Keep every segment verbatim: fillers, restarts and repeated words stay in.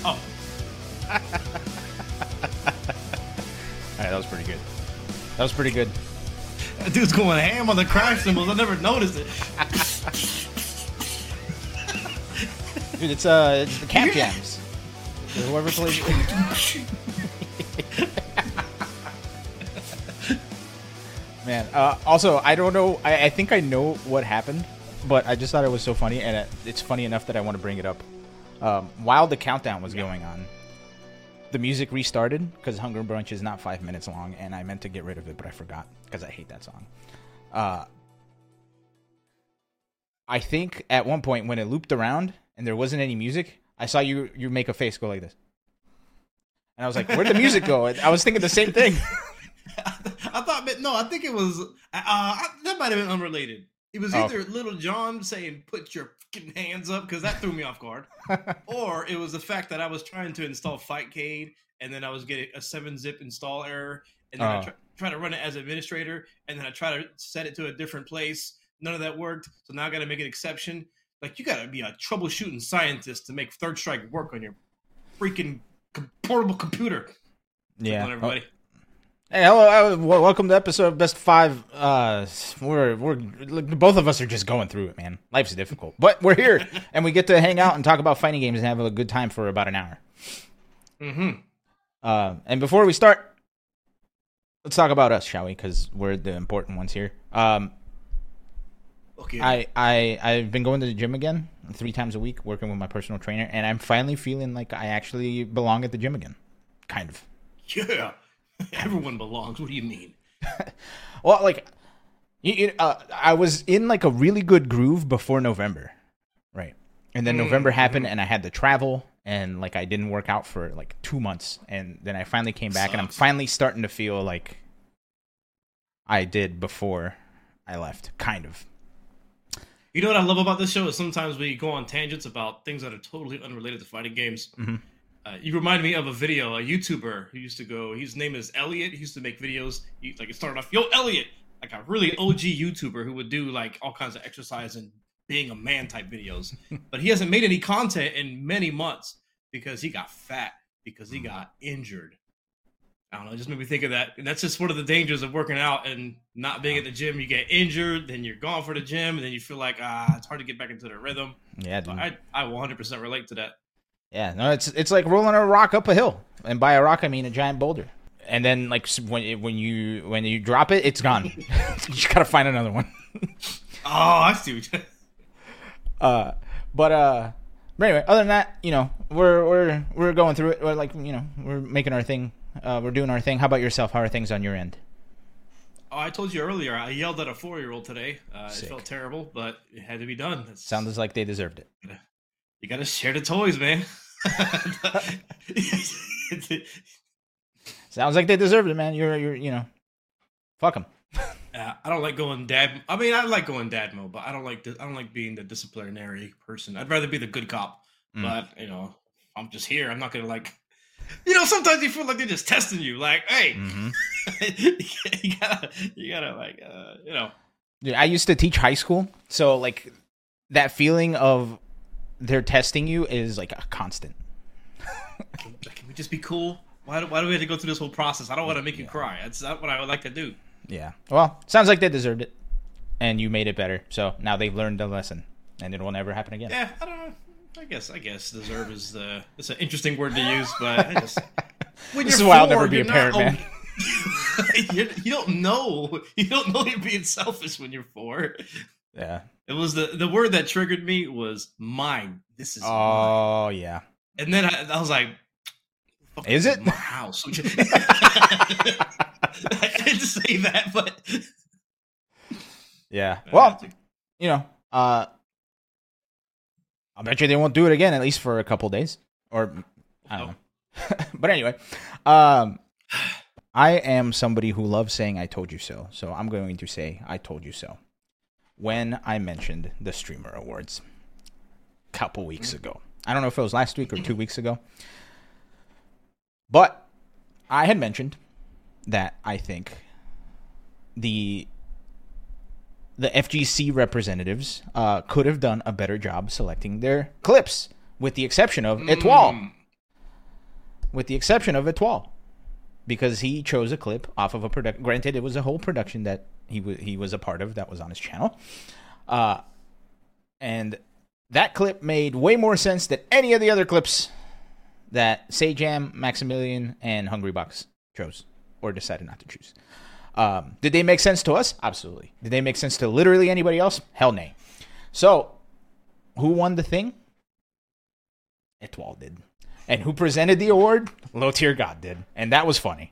Oh. All right, that was pretty good. That was pretty good. That dude's going ham on the crash cymbals. I never noticed it. Dude, it's uh, it's the Cap Jams. Whoever plays it. Man, uh, also, I don't know. I, I think I know what happened, but I just thought it was so funny, and it, it's funny enough that I want to bring it up. Um, while the countdown was going on, the music restarted because Hunger Brunch is not five minutes long, and I meant to get rid of it, but I forgot because I hate that song. Uh, I think at one point when it looped around and there wasn't any music, I saw you you make a face go like this, and I was like, "Where'd the music go?" I was thinking the same thing. I thought, but no, I think it was, uh, I, that might have been unrelated. It was either oh. Little John saying, "Put your fucking hands up," because that threw me off guard. Or it was the fact that I was trying to install Fightcade, and then I was getting a seven zip install error, and then oh. I try, try to run it as administrator, and then I try to set it to a different place. None of that worked, so now I got to make an exception. Like, you got to be a troubleshooting scientist to make Third Strike work on your freaking portable computer. Yeah. On everybody. Oh. Hey, hello, welcome to episode Best Five. Uh, we're we're both of us are just going through it, man. Life's difficult, but we're here and we get to hang out and talk about fighting games and have a good time for about an hour. Mm-hmm. Uh, and before we start, let's talk about us, shall we? Because we're the important ones here. Um, okay. I I I've been going to the gym again three times a week, working with my personal trainer, and I'm finally feeling like I actually belong at the gym again, kind of. Yeah. Everyone belongs. What do you mean? Well, like, you, you, uh, I was in like a really good groove before November, right? And then mm-hmm. November happened, and I had to travel, and like I didn't work out for like two months, and then I finally came back, Sucks. and I'm finally starting to feel like I did before I left, kind of. You know what I love about this show is sometimes we go on tangents about things that are totally unrelated to fighting games. Mm-hmm. Uh, you remind me of a video, a YouTuber who used to go, his name is Elliot. He used to make videos. He, like, it started off, yo, Elliot, like a really O G YouTuber who would do like all kinds of exercise and being a man type videos. But he hasn't made any content in many months because he got fat, because he got injured. I don't know, it just made me think of that. And that's just one of the dangers of working out and not being at the gym. You get injured, then you're gone for the gym, and then you feel like, ah, it's hard to get back into the rhythm. Yeah, dude. So I, I one hundred percent relate to that. Yeah, no, it's it's like rolling a rock up a hill, and by a rock I mean a giant boulder. And then like when when you when you drop it, it's gone. You just gotta find another one. Oh, I see. uh, but uh, but anyway, other than that, you know, we're we're we're going through it. We're like, you know, we're making our thing. Uh, we're doing our thing. How about yourself? How are things on your end? Oh, I told you earlier. I yelled at a four-year-old today. Uh, it felt terrible, but it had to be done. It's... Sounds like they deserved it. You gotta share the toys, man. Sounds like they deserved it, man. You're, you're, you know, fuck them. Uh, I don't like going dad. I mean, I like going dad mode, but I don't like. I don't like being the disciplinary person. I'd rather be the good cop. Mm. But you know, I'm just here. I'm not gonna like. You know, sometimes you feel like they're just testing you. Like, hey, mm-hmm. you gotta, you gotta, like, uh, you know. Dude, I used to teach high school, so like that feeling of. They're testing you is like a constant. Can we just be cool? Why do, why do we have to go through this whole process? I don't want to make you yeah. cry. That's not what I would like to do. Yeah. Well, sounds like they deserved it. And you made it better. So now they've learned the lesson. And it will never happen again. Yeah, I don't know. I guess I guess deserve is the it's an interesting word to use, but I just when this you're is why four, I'll never be a parent, not, man. you, you don't know. You don't know you're being selfish when you're four. Yeah. It was the, the word that triggered me was mine. This is oh mine. yeah. And then I, I was like, is it my house? I didn't say that, but yeah. Well, you know, uh, I bet you they won't do it again, at least for a couple days, or I don't oh. know. But anyway, um, I am somebody who loves saying "I told you so," so I'm going to say "I told you so." When I mentioned the Streamer Awards a couple weeks ago. I don't know if it was last week or two weeks ago. But I had mentioned that I think the the F G C representatives uh, could have done a better job selecting their clips, with the exception of Etoile. Mm. with the exception of Etoile, because he chose a clip off of a product. Granted, it was a whole production that he w- he was a part of that was on his channel, uh, and that clip made way more sense than any of the other clips that Sajam, Maximilian, and Hungrybox chose or decided not to choose. Um, did they make sense to us? Absolutely. Did they make sense to literally anybody else? Hell nay. So, who won the thing? Etoile did. And who presented the award? Low Tier God did. And that was funny.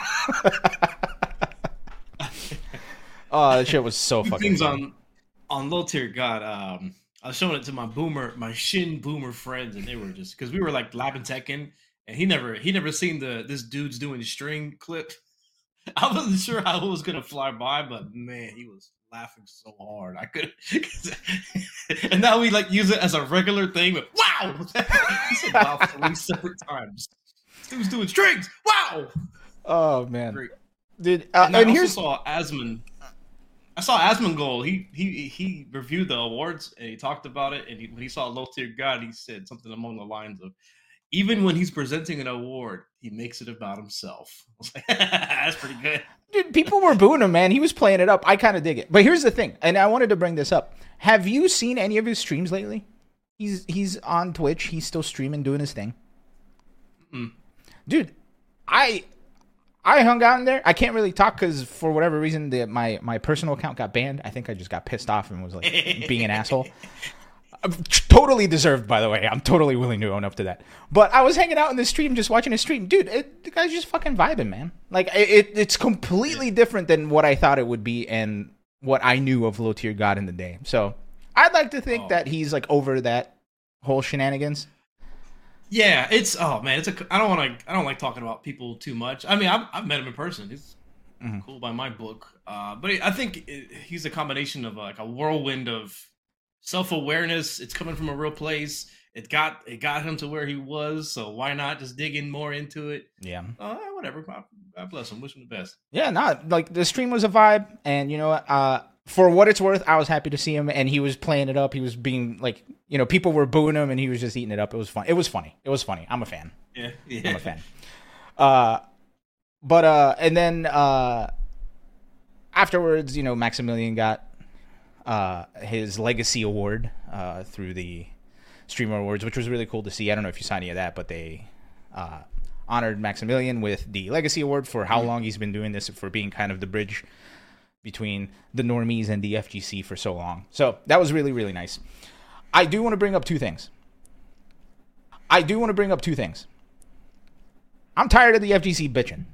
Oh, that shit was so fucking things funny. on on Low Tier God. Um, I was showing it to my boomer, my Shin boomer friends, and they were just because we were like lapping Tekken, and he never he never seen the this dude's doing string clip. I wasn't sure how it was gonna fly by, but man, he was laughing so hard. I could, and now we like use it as a regular thing. But wow, he said wow three separate times. He was doing strings. Wow. Oh man, Great. dude. Uh, and, and, I here's also saw Asmund. I saw Asmongold. He he he reviewed the awards and he talked about it. And he, when he saw Low Tier God, he said something along the lines of, "Even when he's presenting an award, he makes it about himself." I was like, that's pretty good. Dude, people were booing him, man. He was playing it up. I kind of dig it. But here's the thing, and I wanted to bring this up. Have you seen any of his streams lately? He's he's on Twitch. He's still streaming, doing his thing. Mm. Dude, I I hung out in there. I can't really talk because for whatever reason, the, my my personal account got banned. I think I just got pissed off and was like being an asshole. Totally deserved, by the way. I'm totally willing to own up to that. But I was hanging out in the stream, just watching his stream. Dude, it, the guy's just fucking vibing, man. Like, it, it's completely different than what I thought it would be and what I knew of Low Tier God in the day. So, I'd like to think oh. that he's, like, over that whole shenanigans. Yeah, it's, oh, man, it's a, I don't want to, I don't like talking about people too much. I mean, I've, I've met him in person. He's mm-hmm. cool by my book. Uh, but I think it, he's a combination of, like, a whirlwind of self-awareness. It's coming from a real place. It got it got him to where he was, so why not just dig in more into it? Yeah. Uh, whatever. God bless him. Wish him the best. Yeah, no, like the stream was a vibe, and you know, uh, for what it's worth, I was happy to see him, and he was playing it up. He was being like, you know, people were booing him, and he was just eating it up. It was fun. It was funny. It was funny. I'm a fan. Yeah, yeah. I'm a fan. Uh, but uh, and then uh, afterwards, you know, Maximilian got uh his legacy award uh through the Streamer Awards, which was really cool to see. I don't know if you saw any of that, but they uh honored Maximilian with the legacy award for how mm-hmm. long he's been doing this, for being kind of the bridge between the normies and the F G C for so long. So that was really, really nice. I do want to bring up two things. I do want to bring up two things. I'm tired of the F G C bitching.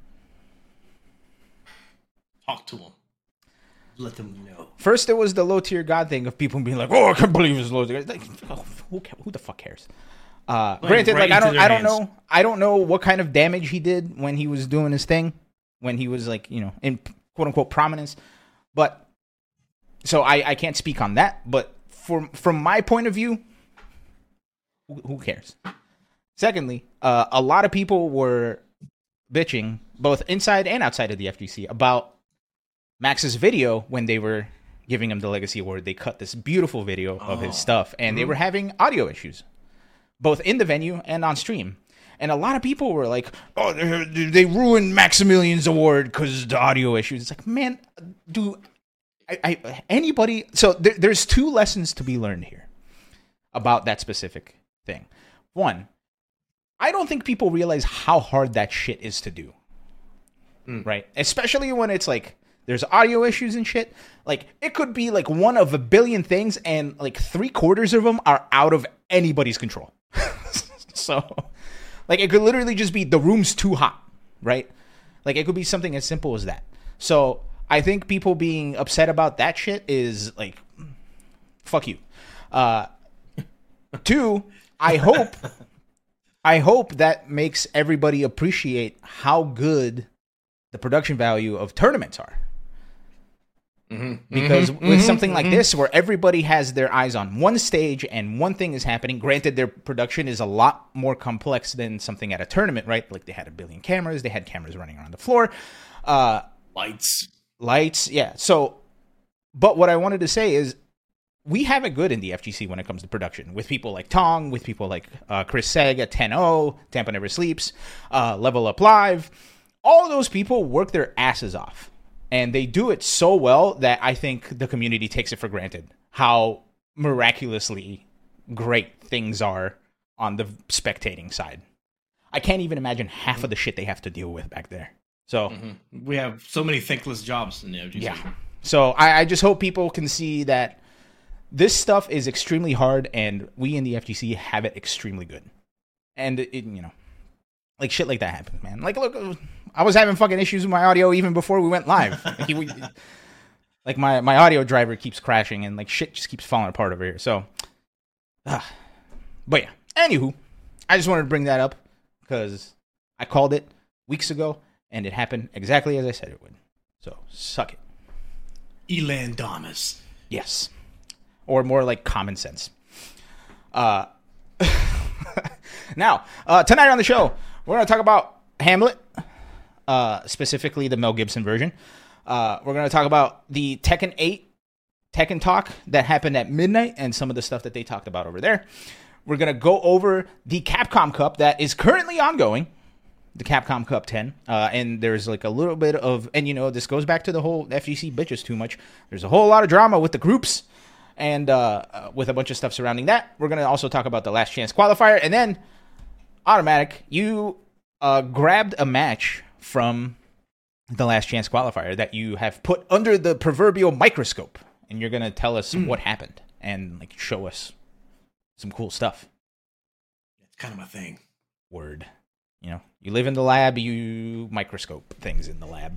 Talk to him. Let them know. First, it was the Low Tier God thing of people being like, "Oh, I can't believe it's Low Tier." Like, oh, who, who the fuck cares? Uh, like, granted, right like I don't, I don't hands. know, I don't know what kind of damage he did when he was doing his thing, when he was like, you know, in quote unquote prominence. But so I, I can't speak on that. But from from my point of view, who, who cares? Secondly, uh, a lot of people were bitching, both inside and outside of the F G C, about Max's video when they were giving him the Legacy Award. They cut this beautiful video of oh. his stuff, and mm-hmm. they were having audio issues, both in the venue and on stream. And a lot of people were like, "Oh, they ruined Maximilian's award because of the audio issues." It's like, man, do I, I anybody? So there, there's two lessons to be learned here about that specific thing. One, I don't think people realize how hard that shit is to do, mm. right? Especially when it's like, there's audio issues and shit. Like, it could be like one of a billion things, and like three quarters of them are out of anybody's control. So, like, it could literally just be the room's too hot, right? Like, it could be something as simple as that. So, I think people being upset about that shit is like, fuck you. Uh, two, I hope, I hope that makes everybody appreciate how good the production value of tournaments are. Mm-hmm, because mm-hmm, with mm-hmm, something like mm-hmm. this, where everybody has their eyes on one stage and one thing is happening, granted, their production is a lot more complex than something at a tournament, right? Like, they had a billion cameras, they had cameras running around the floor, uh, lights, lights, yeah. So, but what I wanted to say is, we have it good in the F G C when it comes to production, with people like Tong, with people like uh, Chris Seg at ten oh, Tampa Never Sleeps, uh, Level Up Live. All those people work their asses off, and they do it so well that I think the community takes it for granted how miraculously great things are on the spectating side. I can't even imagine half of the shit they have to deal with back there. So mm-hmm. we have so many thankless jobs in the F G C. Yeah. So I, I just hope people can see that this stuff is extremely hard, and we in the F G C have it extremely good. And it, you know, like shit like that happens, man. Like, look, I was having fucking issues with my audio even before we went live. Like, he, we, like my my audio driver keeps crashing, and like shit just keeps falling apart over here. So, uh, but yeah. Anywho, I just wanted to bring that up because I called it weeks ago, and it happened exactly as I said it would. So suck it. Elan Damas. Yes. Or more like common sense. Uh, now, uh, tonight on the show, we're going to talk about Hamlet, uh, specifically the Mel Gibson version. Uh, we're going to talk about the Tekken eight Tekken Talk that happened at midnight and some of the stuff that they talked about over there. We're going to go over the Capcom Cup that is currently ongoing. The Capcom Cup ten, uh, and there's like a little bit of, and you know, this goes back to the whole F G C bitches too much. There's a whole lot of drama with the groups, and uh, uh, with a bunch of stuff surrounding that. We're going to also talk about the Last Chance Qualifier, and then, Automatic, you uh, grabbed a match from the Last Chance Qualifier that you have put under the proverbial microscope, and you're going to tell us mm. what happened, and like show us some cool stuff. It's kind of my thing. Word. You know, you live in the lab, you microscope things in the lab.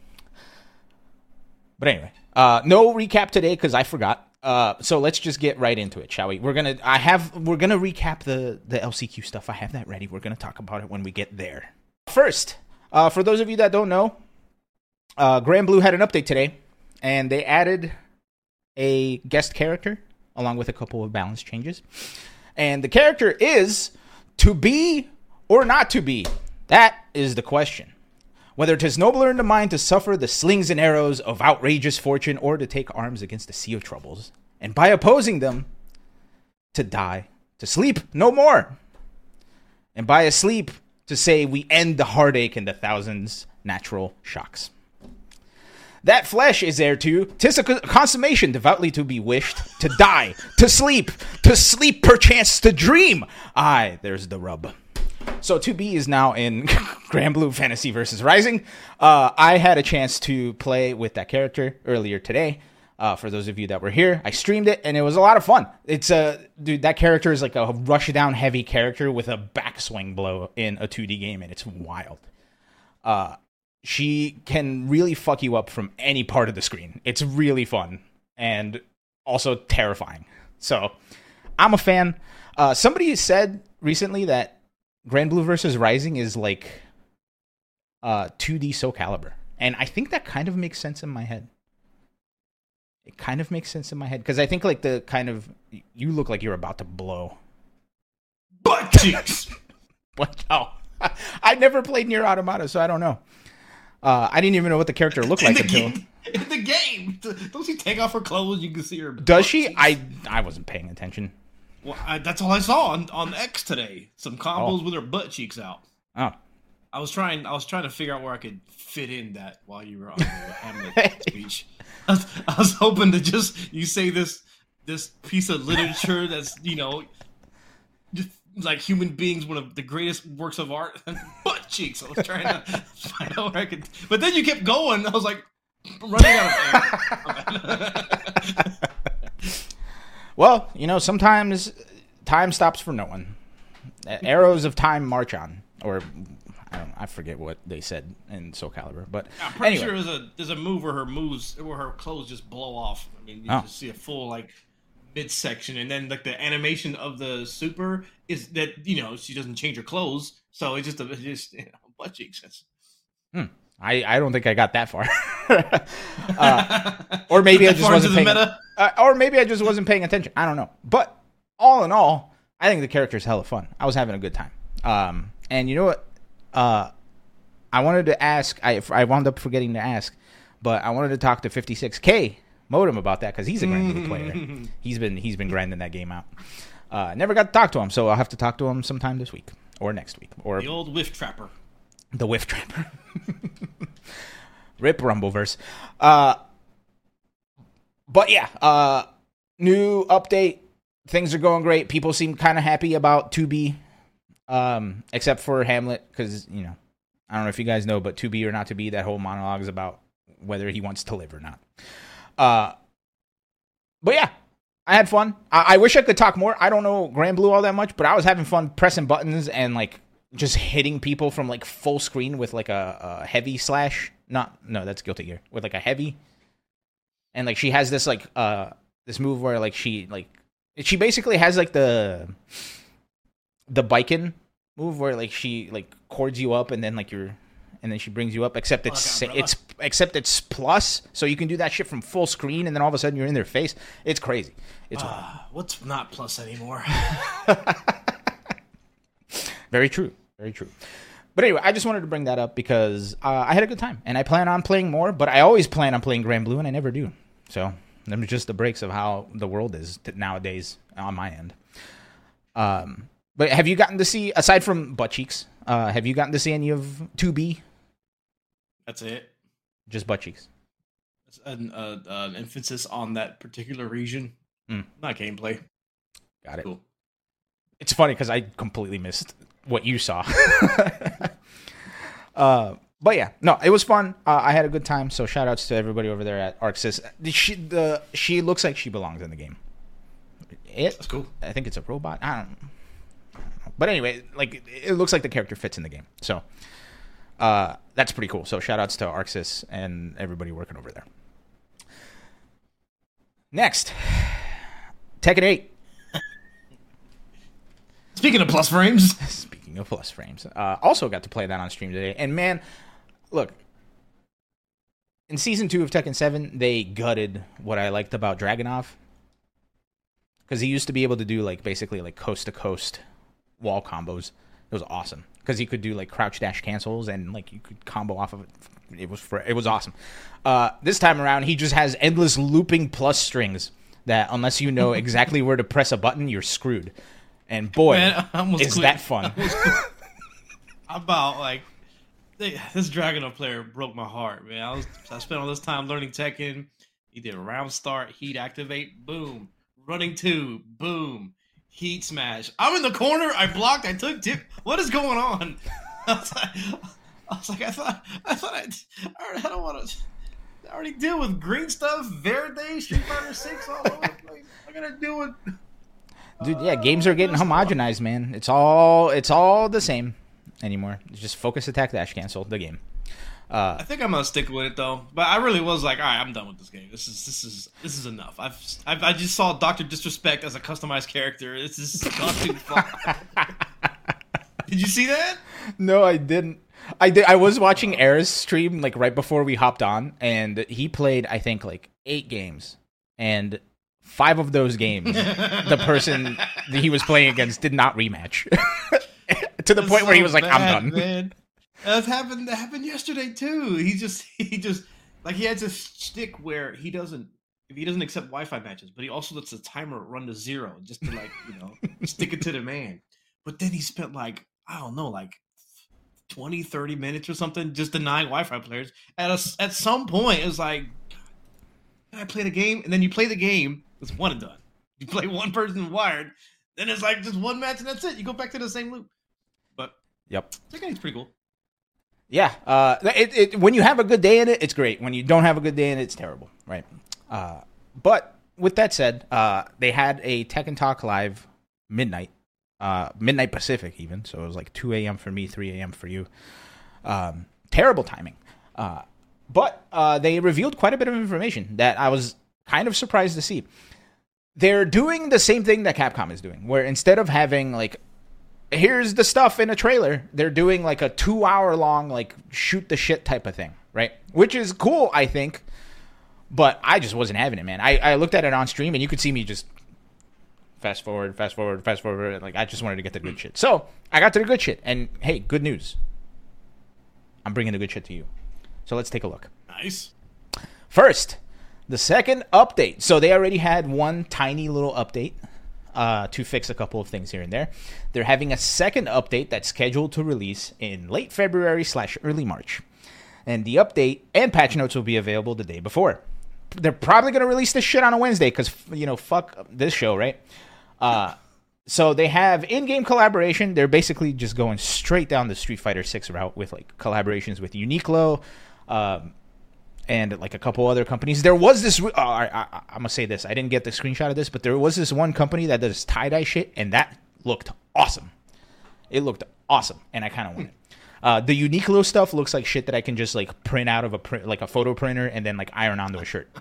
But anyway, uh, no recap today because I forgot. Uh, so let's just get right into it, shall we? We're gonna, I have, we're gonna recap the the L C Q stuff. I have that ready. We're gonna talk about it when we get there. First, uh, for those of you that don't know, uh, Grand Blue had an update today, and they added a guest character along with a couple of balance changes, and the character is to be. Or not to be? That is the question. Whether 'tis nobler in the mind to suffer the slings and arrows of outrageous fortune, or to take arms against the sea of troubles, and by opposing them, to die, to sleep no more, and by a sleep, to say we end the heartache and the thousands natural shocks. That flesh is there too, 'tis a consummation devoutly to be wished, to die, to sleep, to sleep perchance to dream. Aye, there's the rub. So two B is now in Grand Blue Fantasy versus Rising. Uh, I had a chance to play with that character earlier today. Uh, for those of you that were here, I streamed it, and it was a lot of fun. It's a dude. That character is like a rush down heavy character with a backswing blow in a two D game, and it's wild. Uh, she can really fuck you up from any part of the screen. It's really fun and also terrifying. So I'm a fan. Uh, somebody said recently that Grand Blue versus Rising is like uh, two D Soul Calibur. And I think that kind of makes sense in my head. It kind of makes sense in my head. Because I think like the kind of... You look like you're about to blow. Butt cheeks! What? Oh. I never played Nier Automata, so I don't know. Uh, I didn't even know what the character looked in like the until... Game, in the game! Don't she take off her clothes? You can see her... Does she? Cheeks. I I wasn't paying attention. Well, I, that's all I saw on, on X today. Some combos oh. with her butt cheeks out. Oh, I was trying. I was trying to figure out where I could fit in that while you were on the Hamlet speech. I was, I was hoping to just you say this this piece of literature that's you know, just like human beings, one of the greatest works of art, butt cheeks. I was trying to find out where I could, but then you kept going. I was like running out of air. Well, you know, sometimes time stops for no one. Arrows of time march on, or I don't know, I forget what they said in Soul Calibur, but I'm pretty anyway. sure there's a there's a move where her moves where her clothes just blow off. I mean, you oh. just see a full like midsection, and then like the animation of the super is that you know she doesn't change her clothes, so it's just a it's just you know, butt cheeks. Hmm. I, I don't think I got that far. uh, or maybe I just wasn't paying uh, or maybe I just wasn't paying attention. I don't know. But all in all, I think the character is hella fun. I was having a good time. Um, and you know what? Uh, I wanted to ask. I I wound up forgetting to ask, but I wanted to talk to fifty-six K Modem about that because he's a Granblue player. He's been he's been grinding that game out. Uh, never got to talk to him, so I'll have to talk to him sometime this week or next week. Or the old whiff trapper. The whiff trapper. Rip Rumbleverse. Uh, but yeah, uh, new update. Things are going great. People seem kind of happy about two B, um, except for Hamlet, because, you know, I don't know if you guys know, but two B or not to be, that whole monologue is about whether he wants to live or not. Uh, but yeah, I had fun. I, I wish I could talk more. I don't know Granblue all that much, but I was having fun pressing buttons and, like, just hitting people from, like, full screen with, like, a, a heavy slash. Not, no, that's Guilty Gear. With, like, a heavy. And, like, she has this, like, uh, this move where, like, she, like, she basically has, like, the, the biking move where, like, she, like, cords you up and then, like, you're, and then she brings you up, except it's, oh, it's, except it's plus, so you can do that shit from full screen, and then all of a sudden you're in their face. It's crazy. It's uh, what's not plus anymore? Very true. Very true. But anyway, I just wanted to bring that up because uh, I had a good time, and I plan on playing more, but I always plan on playing Granblue, and I never do. So, them are just the breaks of how the world is t- nowadays on my end. Um, but have you gotten to see, aside from butt cheeks, uh, have you gotten to see any of two B? That's it. Just butt cheeks. It's an, uh, uh, an emphasis on that particular region, mm. not gameplay. Got it. Cool. It's funny because I completely missed what you saw. uh, but yeah, no, it was fun. Uh, I had a good time. So shout outs to everybody over there at Arxis. She, the, she looks like she belongs in the game. It, That's cool. I think it's a robot. I don't, I don't know. But anyway, like it, it looks like the character fits in the game. So uh, that's pretty cool. So shout outs to Arxis and everybody working over there. Next, Tekken eight. Speaking of plus frames. Speaking of plus frames. Uh, also got to play that on stream today. And man, look. In Season two of Tekken seven, they gutted what I liked about Dragunov. Because he used to be able to do, like, basically, like, coast-to-coast wall combos. It was awesome. Because he could do, like, crouch dash cancels and, like, you could combo off of it. It was for, it was awesome. Uh, this time around, he just has endless looping plus strings that unless you know exactly where to press a button, you're screwed. And boy, Man, is quit. that fun. About, like, they, this Dragunov player broke my heart, man. I was I spent all this time learning Tekken. He did round start, heat activate, boom. Running two, boom. Heat smash. I'm in the corner, I blocked, I took tip. What is going on? I was like, I, was like, I thought, I thought I, I don't want to, I already deal with green stuff, Verde, Street Fighter six, all over the place. I gotta deal with... Dude, yeah, games are getting homogenized, man. It's all it's all the same anymore. It's just focus, attack, dash, cancel the game. Uh, I think I'm gonna stick with it though. But I really was like, all right, I'm done with this game. This is this is this is enough. I've, I've I just saw Doctor Disrespect as a customized character. This is gone too far. Did you see that? No, I didn't. I did. I was watching Air's stream like right before we hopped on, and he played I think like eight games, and five of those games, the person that he was playing against did not rematch. To the That's point so where he was like, bad, "I'm done." Man. That happened. That happened yesterday too. He just, he just, like he had this stick where he doesn't, if he doesn't accept Wi-Fi matches, but he also lets the timer run to zero just to like, you know, stick it to the man. But then he spent like, I don't know, like twenty, thirty minutes or something just denying Wi-Fi players. At a, at some point, it was like, I play the game, and then you play the game. It's one and done. You play one person wired, then it's like just one match and that's it. You go back to the same loop. But yep, that game's pretty cool. Yeah, uh, it, it, when you have a good day in it, it's great. When you don't have a good day in it, it's terrible, right? Uh, but with that said, uh, they had a Tekken Talk live midnight, uh, midnight Pacific even, so it was like two a.m. for me, three a.m. for you. Um, terrible timing. Uh, but uh, they revealed quite a bit of information that I was kind of surprised to see. They're doing the same thing that Capcom is doing, where instead of having like, here's the stuff in a trailer, they're doing like a two hour long, like shoot the shit type of thing, right? Which is cool, I think, but I just wasn't having it, man. I, I looked at it on stream and you could see me just fast forward, fast forward, fast forward. Like I just wanted to get the good shit. So I got to the good shit, and hey, good news. I'm bringing the good shit to you. So let's take a look. Nice. First, The second update. So they already had one tiny little update uh, to fix a couple of things here and there. They're having a second update that's scheduled to release in late February slash early March. And the update and patch notes will be available the day before. They're probably going to release this shit on a Wednesday because, you know, fuck this show, right? Uh, so they have in-game collaboration. They're basically just going straight down the Street Fighter six route with, like, collaborations with Uniqlo, um, and like a couple other companies. There was this, uh, I, I, I'm going to say this. I didn't get the screenshot of this, but there was this one company that does tie-dye shit, and that looked awesome. It looked awesome, and I kind of want it. Uh, the Uniqlo stuff looks like shit that I can just like print out of a print, like a photo printer and then like iron onto a shirt.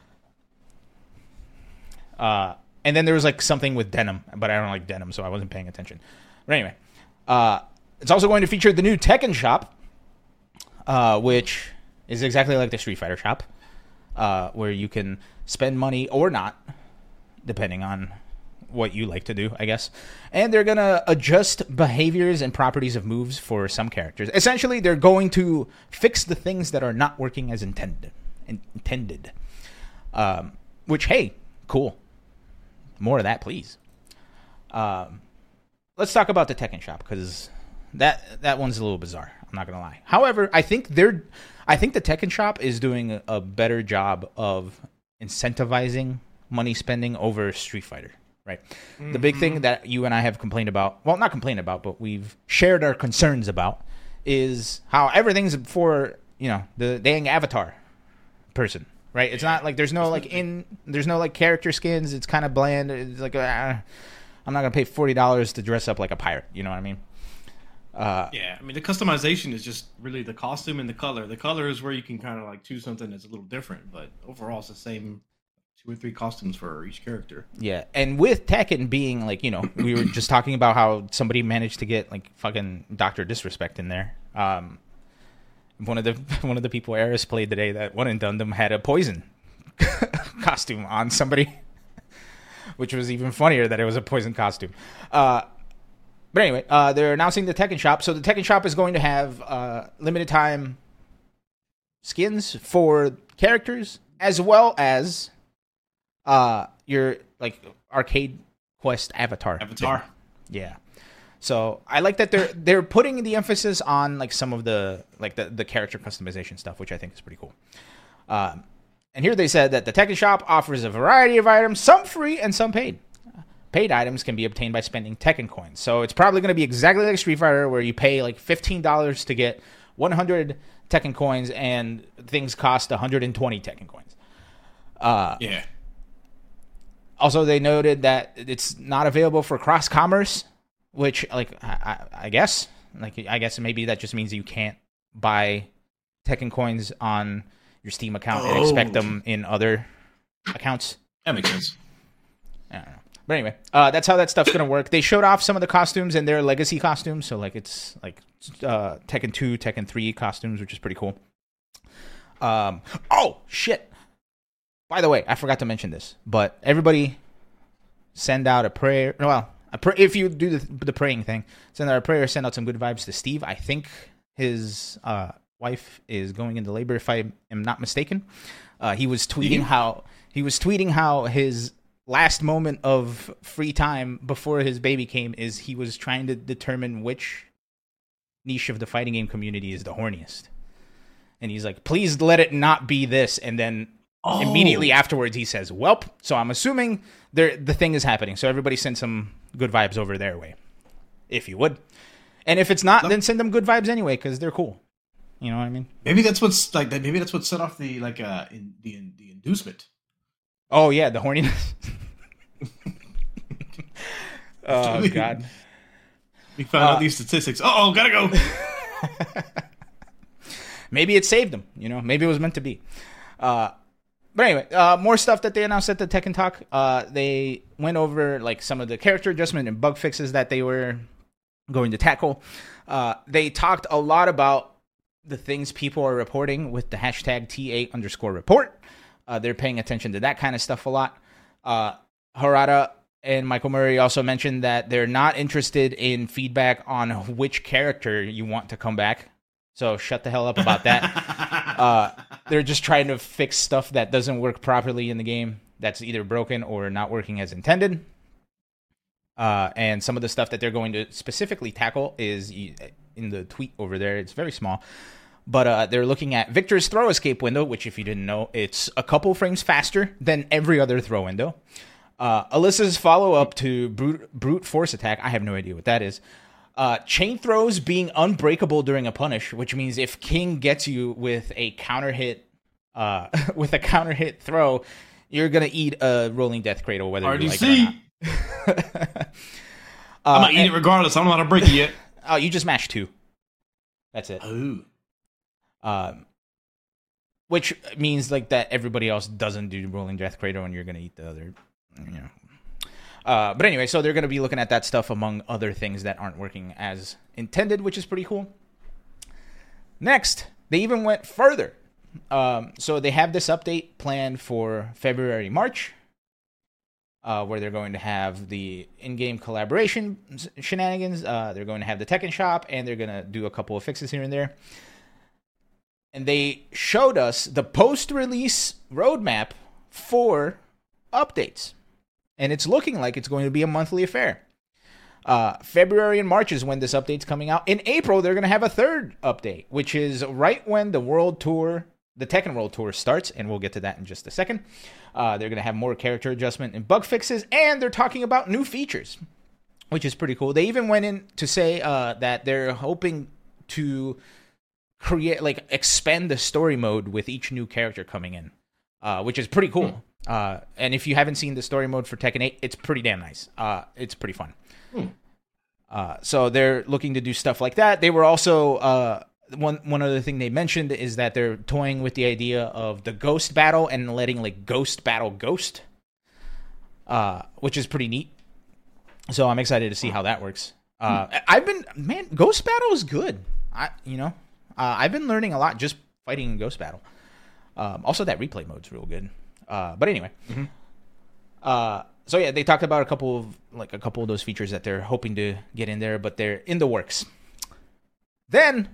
Uh, and then there was like something with denim, but I don't like denim, so I wasn't paying attention. But anyway, uh, it's also going to feature the new Tekken shop, uh, which is exactly like the Street Fighter shop, uh, where you can spend money or not, depending on what you like to do, I guess. And they're going to adjust behaviors and properties of moves for some characters. Essentially, they're going to fix the things that are not working as intended. Intended. Um, which, hey, cool. More of that, please. Um, let's talk about the Tekken shop, because that that one's a little bizarre. I'm not going to lie. However, I think they're I think the Tekken shop is doing a, a better job of incentivizing money spending over Street Fighter. Right. Mm-hmm. The big thing that you and I have complained about, well, not complained about, but we've shared our concerns about, is how everything's for, you know, the dang avatar person, right? It's yeah. not like there's no like in, there's no like character skins. It's kind of bland. It's like, uh, I'm not going to pay forty dollars to dress up like a pirate. You know what I mean? Uh, yeah. I mean, the customization is just really the costume and the color. The color is where you can kind of like choose something that's a little different, but overall it's the same two or three costumes for each character. Yeah, and with Tekken being like, you know, we were just talking about how somebody managed to get like fucking Doctor Disrespect in there. Um, one of the one of the people Eris played today, that one in Dundam, had a poison costume on somebody, which was even funnier that it was a poison costume. Uh, but anyway, uh, they're announcing the Tekken shop. So the Tekken shop is going to have uh, limited time skins for characters, as well as Uh, your like arcade quest avatar. Avatar. Thing. Yeah. So I like that they're they're putting the emphasis on like some of the like the, the character customization stuff, which I think is pretty cool. Um, and here they said that the Tekken shop offers a variety of items, some free and some paid. Paid items can be obtained by spending Tekken coins. So it's probably going to be exactly like Street Fighter, where you pay like fifteen dollars to get one hundred Tekken coins, and things cost one hundred twenty Tekken coins. Uh, yeah. Also, they noted that it's not available for cross-commerce, which, like, I, I guess, like, I guess maybe that just means you can't buy Tekken coins on your Steam account oh. and expect them in other accounts. That makes sense. I don't know. But anyway, uh, that's how that stuff's going to work. They showed off some of the costumes and their legacy costumes. So, like, it's, like, uh, Tekken two, Tekken three costumes, which is pretty cool. Um, oh, shit. By the way, I forgot to mention this, but everybody send out a prayer. Well, a pray, if you do the, the praying thing, send out a prayer, send out some good vibes to Steve. I think his uh, wife is going into labor, if I am not mistaken. Uh, he was tweeting how he was tweeting how his last moment of free time before his baby came is he was trying to determine which niche of the fighting game community is the horniest. And he's like, please let it not be this. And then Oh. immediately afterwards, he says, welp. So I'm assuming there the thing is happening. So everybody send some good vibes over their way, if you would. And if it's not, no. then send them good vibes anyway, because they're cool. You know what I mean? Maybe that's what's like. Maybe that's what set off the like uh in, the the inducement. Oh yeah, the horniness. Oh God. We found uh, out these statistics. Oh, gotta go. Maybe it saved them. You know, maybe it was meant to be. Uh. But anyway, uh, more stuff that they announced at the Tekken Talk. Uh, they went over like some of the character adjustment and bug fixes that they were going to tackle. Uh, they talked a lot about the things people are reporting with the hashtag T eight underscore report. Uh, they're paying attention to that kind of stuff a lot. Uh, Harada and Michael Murray also mentioned that they're not interested in feedback on which character you want to come back. So shut the hell up about that. uh, they're just trying to fix stuff that doesn't work properly in the game. That's either broken or not working as intended. Uh, and some of the stuff that they're going to specifically tackle is in the tweet over there. It's very small. But uh, they're looking at Victor's throw escape window, which, if you didn't know, it's a couple frames faster than every other throw window. Uh, Alyssa's follow-up to brute, brute force attack. I have no idea what that is. Uh, chain throws being unbreakable during a punish, which means if King gets you with a counter hit, uh, with a counter hit throw, you're gonna eat a rolling death cradle whether R D C. you like it or not. uh, I'm gonna eat and, it regardless. I don't know how to break it yet. Oh, you just mash two. That's it. Oh. Um, which means like that everybody else doesn't do rolling death cradle, and you're gonna eat the other. You know. Uh, but anyway, so they're gonna be looking at that stuff among other things that aren't working as intended, which is pretty cool. Next, they even went further. Um, so they have this update planned for February, March, uh, where they're going to have the in-game collaboration shenanigans. Uh, they're going to have the Tekken shop, and they're going to do a couple of fixes here and there. And they showed us the post-release roadmap for updates. And it's looking like it's going to be a monthly affair. Uh, February and March is when this update's coming out. In April, they're going to have a third update, which is right when the World Tour... The Tekken World Tour starts, and we'll get to that in just a second. Uh, they're going to have more character adjustment and bug fixes, and they're talking about new features, which is pretty cool. They even went in to say uh, that they're hoping to create, like, expand the story mode with each new character coming in, uh, which is pretty cool. Mm. Uh, and if you haven't seen the story mode for Tekken eight, it's pretty damn nice. Uh, it's pretty fun. Mm. Uh, so they're looking to do stuff like that. They were also... Uh, One one other thing they mentioned is that they're toying with the idea of the ghost battle and letting like ghost battle ghost, uh, which is pretty neat. So I'm excited to see how that works. Uh, hmm. I've been man, ghost battle is good. I you know uh, I've been learning a lot just fighting in ghost battle. Um, also, that replay mode's real good. Uh, but anyway, mm-hmm. uh, so yeah, they talked about a couple of like a couple of those features that they're hoping to get in there, but they're in the works. Then.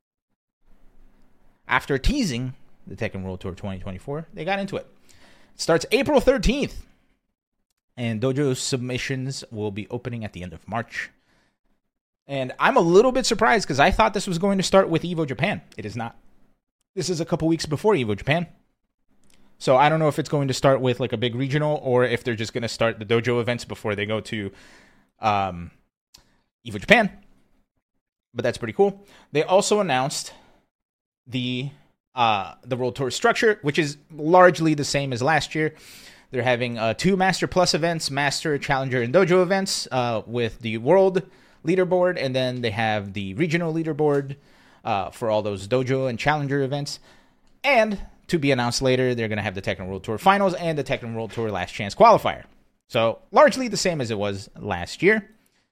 After teasing the Tekken World Tour twenty twenty-four, they got into it. It starts April thirteenth, and dojo submissions will be opening at the end of March. And I'm a little bit surprised because I thought this was going to start with Evo Japan. It is not. This is a couple weeks before Evo Japan. So I don't know if it's going to start with like a big regional or if they're just going to start the dojo events before they go to um, Evo Japan. But that's pretty cool. They also announced the uh, the World Tour structure, which is largely the same as last year. They're having uh, two Master Plus events, Master, Challenger, and Dojo events uh, with the World leaderboard, and then they have the regional leaderboard uh, for all those Dojo and Challenger events. And to be announced later, they're going to have the Tekken World Tour Finals and the Tekken World Tour Last Chance Qualifier. So largely the same as it was last year.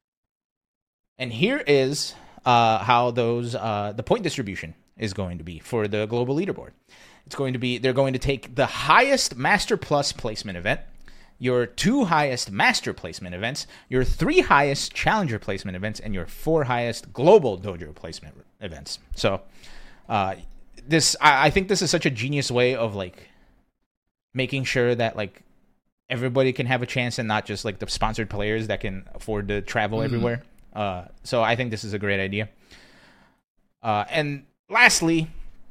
And here is uh, how those uh, the point distribution is going to be for the global leaderboard. It's going to be, they're going to take the highest Master Plus placement event, your two highest Master placement events, your three highest Challenger placement events, and your four highest global dojo placement events. So, uh, this, I, I think this is such a genius way of like making sure that like everybody can have a chance and not just like the sponsored players that can afford to travel mm. everywhere. Uh, so I think this is a great idea. Uh, and Lastly,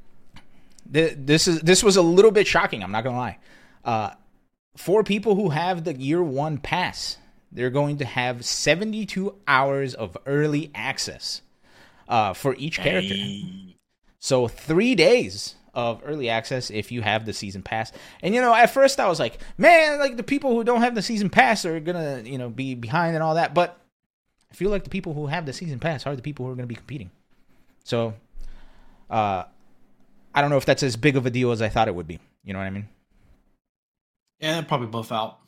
th- this is this was a little bit shocking. I'm not gonna lie. Uh, for people who have the year one pass, they're going to have seventy-two hours of early access uh, for each character. Hey. So three days of early access if you have the season pass. And you know, at first I was like, man, like the people who don't have the season pass are gonna, you know, be behind and all that. But I feel like the people who have the season pass are the people who are gonna be competing. So. Uh, I don't know if that's as big of a deal as I thought it would be. You know what I mean? Yeah, they're probably both out.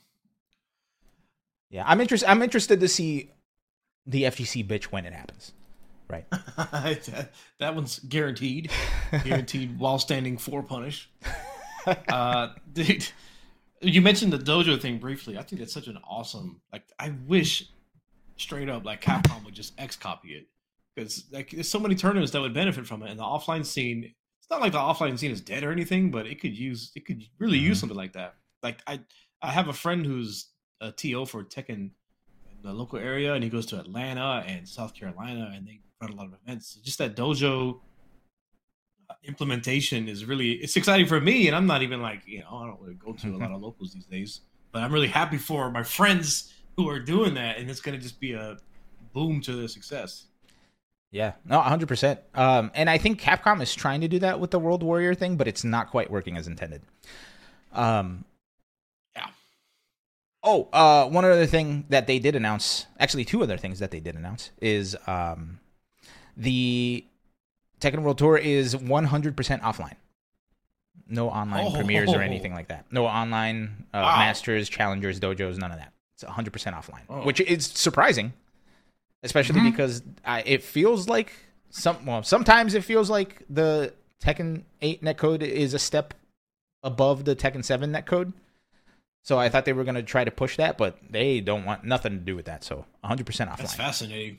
Yeah, I'm interested. I'm interested to see the F G C bitch when it happens. Right. That one's guaranteed. Guaranteed while standing for punish. Uh, dude, you mentioned the dojo thing briefly. I think that's such an awesome. Like, I wish straight up like Capcom would just X copy it. Because like, there's so many tournaments that would benefit from it, and the offline scene, it's not like the offline scene is dead or anything, but it could use it could really mm-hmm. use something like that. Like I I have a friend who's a T O for Tekken in the local area, and he goes to Atlanta and South Carolina, and they run a lot of events. Just that dojo implementation is really it's exciting for me, and I'm not even like you know I don't really go to mm-hmm. a lot of locals these days, but I'm really happy for my friends who are doing that, and it's going to just be a boom to their success. Yeah, no, one hundred percent. Um, and I think Capcom is trying to do that with the World Warrior thing, but it's not quite working as intended. Um, yeah. Oh, uh, one other thing that they did announce, actually two other things that they did announce, is um, the Tekken World Tour is one hundred percent offline. No online oh. premieres or anything like that. No online uh, wow. masters, challengers, dojos, none of that. It's one hundred percent offline, oh. which is surprising. Especially mm-hmm. because I, it feels like some. Well, sometimes it feels like the Tekken eight netcode is a step above the Tekken seven netcode. So I thought they were going to try to push that, but they don't want nothing to do with that. So one hundred percent offline. That's fascinating.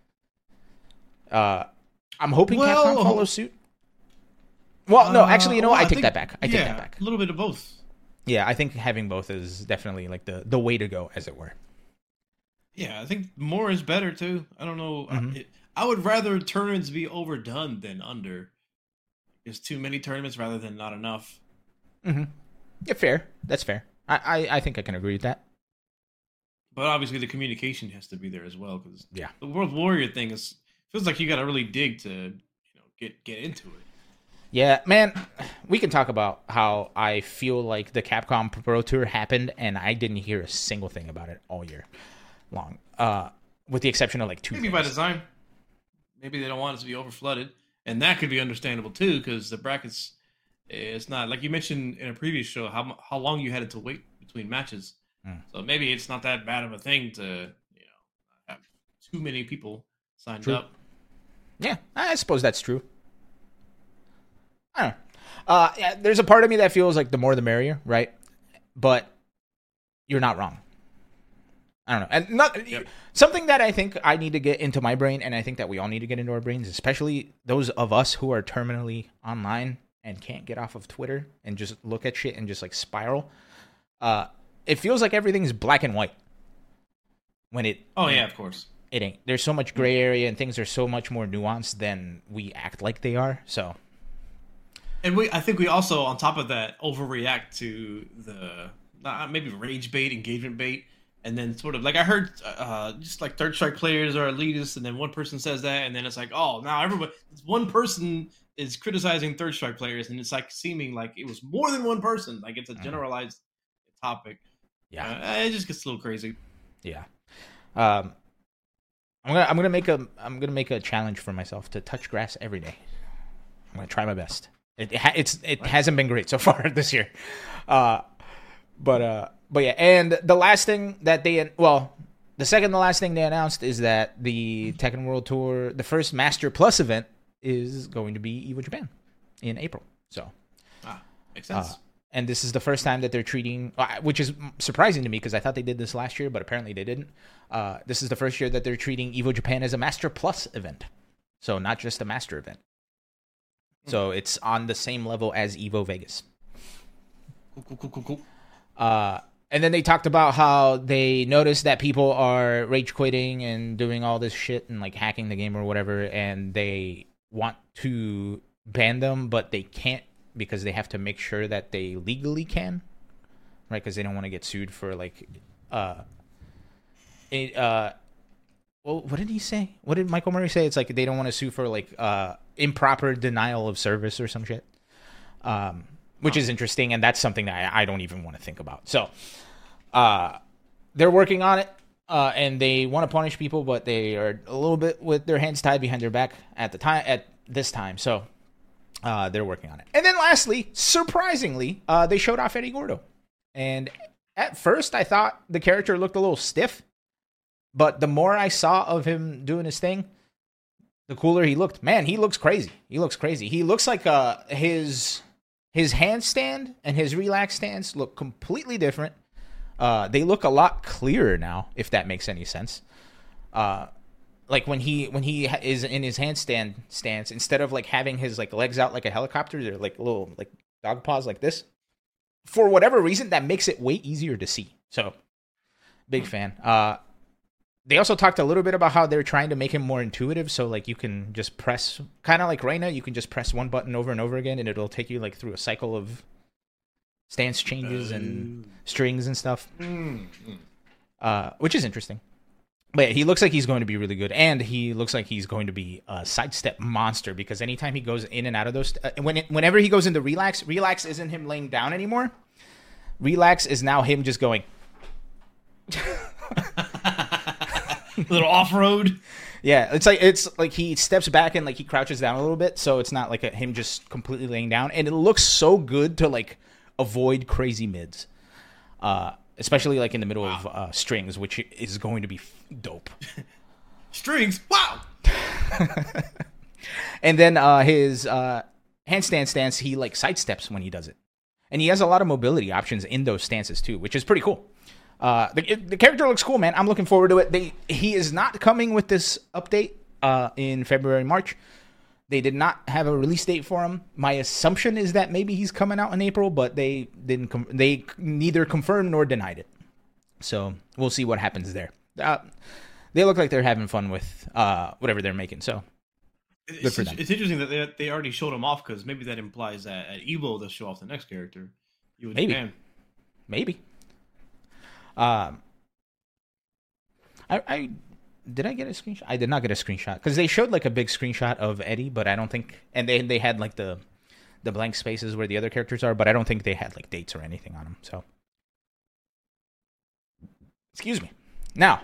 Uh, I'm hoping well, Capcom follows suit. Well, no, actually, you know uh, what? well, I, I take think, that back. I yeah, take that back. A little bit of both. Yeah, I think having both is definitely like the, the way to go, as it were. Yeah, I think more is better too. I don't know. Mm-hmm. It, I would rather tournaments be overdone than under. There's too many tournaments rather than not enough. Mm-hmm. Yeah, fair. That's fair. I, I, I think I can agree with that. But obviously, the communication has to be there as well because yeah, the World Warrior thing is feels like you got to really dig to you know get get into it. Yeah, man, we can talk about how I feel like the Capcom Pro Tour happened, and I didn't hear a single thing about it all year long, uh, with the exception of like two. Maybe things. by design. Maybe they don't want it to be overflooded, and that could be understandable too, because the brackets. It's not like you mentioned in a previous show how how long you had to wait between matches. Mm. So maybe it's not that bad of a thing to you know have too many people signed true. up. Yeah, I suppose that's true. I don't know. Uh, yeah, there's a part of me that feels like the more the merrier, right? But you're not wrong. I don't know. And not yep. something that I think I need to get into my brain, and I think that we all need to get into our brains, especially those of us who are terminally online and can't get off of Twitter and just look at shit and just like spiral. Uh, it feels like everything's black and white. When it Oh yeah, of course. It ain't. There's so much gray area and things are so much more nuanced than we act like they are. So And we I think we also on top of that overreact to the uh, maybe rage bait, engagement bait, and then sort of like I heard uh, just like Third Strike players are elitist, and then one person says that, and then it's like, oh, now everybody, one person is criticizing Third Strike players, and it's like seeming like it was more than one person, like it's a generalized mm. topic. Yeah, uh, it just gets a little crazy. Yeah, um, I'm gonna I'm gonna make a I'm gonna make a challenge for myself to touch grass every day. I'm gonna try my best. It, it ha- it's it right. hasn't been great so far this year, uh, but uh, but yeah, and the last thing that they well. The second to last thing they announced is that the Tekken World Tour, the first Master Plus event, is going to be Evo Japan in April. So, ah, makes sense. Uh, and this is the first time that they're treating, uh, which is surprising to me because I thought they did this last year, but apparently they didn't. Uh, this is the first year that they're treating Evo Japan as a Master Plus event. So not just a Master event. Mm. So it's on the same level as Evo Vegas. Cool, cool, cool, cool, cool. Uh, and then they talked about how they noticed that people are rage quitting and doing all this shit and like hacking the game or whatever, and they want to ban them, but they can't because they have to make sure that they legally can, right? Because they don't want to get sued for like, uh, it, uh, well, what did he say? What did Michael Murray say? It's like they don't want to sue for like uh improper denial of service or some shit, um, which is interesting, and that's something that I, I don't even want to think about. So, uh, they're working on it. Uh, and they want to punish people, but they are a little bit with their hands tied behind their back at the time at this time. So uh, they're working on it. And then lastly, surprisingly, uh, they showed off Eddie Gordo. And at first, I thought the character looked a little stiff, but the more I saw of him doing his thing, the cooler he looked. Man, he looks crazy. He looks crazy. He looks like uh, his his handstand and his relaxed stance look completely different. Uh, they look a lot clearer now, if that makes any sense. Uh, like when he when he is in his handstand stance, instead of like having his like legs out like a helicopter, they're like little like dog paws like this. For whatever reason, that makes it way easier to see. So, big fan. Uh, they also talked a little bit about how they're trying to make him more intuitive. So like you can just press, kind of like Reina, you can just press one button over and over again, and it'll take you like through a cycle of stance changes uh, and strings and stuff, mm, mm. Uh, which is interesting. But yeah, he looks like he's going to be really good, and he looks like he's going to be a sidestep monster, because anytime he goes in and out of those, uh, when it, whenever he goes into relax, relax isn't him laying down anymore. Relax is now him just going. A little off road. Yeah, it's like it's like he steps back and like he crouches down a little bit, so it's not like a, him just completely laying down, and it looks so good to like avoid crazy mids. Uh, especially like in the middle wow. of uh, strings, which is going to be f- dope. Strings, wow! And then uh, his uh, handstand stance, he like sidesteps when he does it. And he has a lot of mobility options in those stances too, which is pretty cool. Uh, the, the character looks cool, man. I'm looking forward to it. They, he is not coming with this update uh, in February, March. They did not have a release date for him. My assumption is that maybe he's coming out in April, but they didn't. Com- they neither confirmed nor denied it. So we'll see what happens there. Uh, they look like they're having fun with uh, whatever they're making. So good it's, for them. It's interesting that they they already showed him off, because maybe that implies that at Evo they'll show off the next character. You would maybe, Japan. maybe. Um, I. I Did I get a screenshot? I did not get a screenshot, because they showed like a big screenshot of Eddie, but I don't think, and they they had like the the blank spaces where the other characters are, but I don't think they had like dates or anything on them. So, excuse me. Now,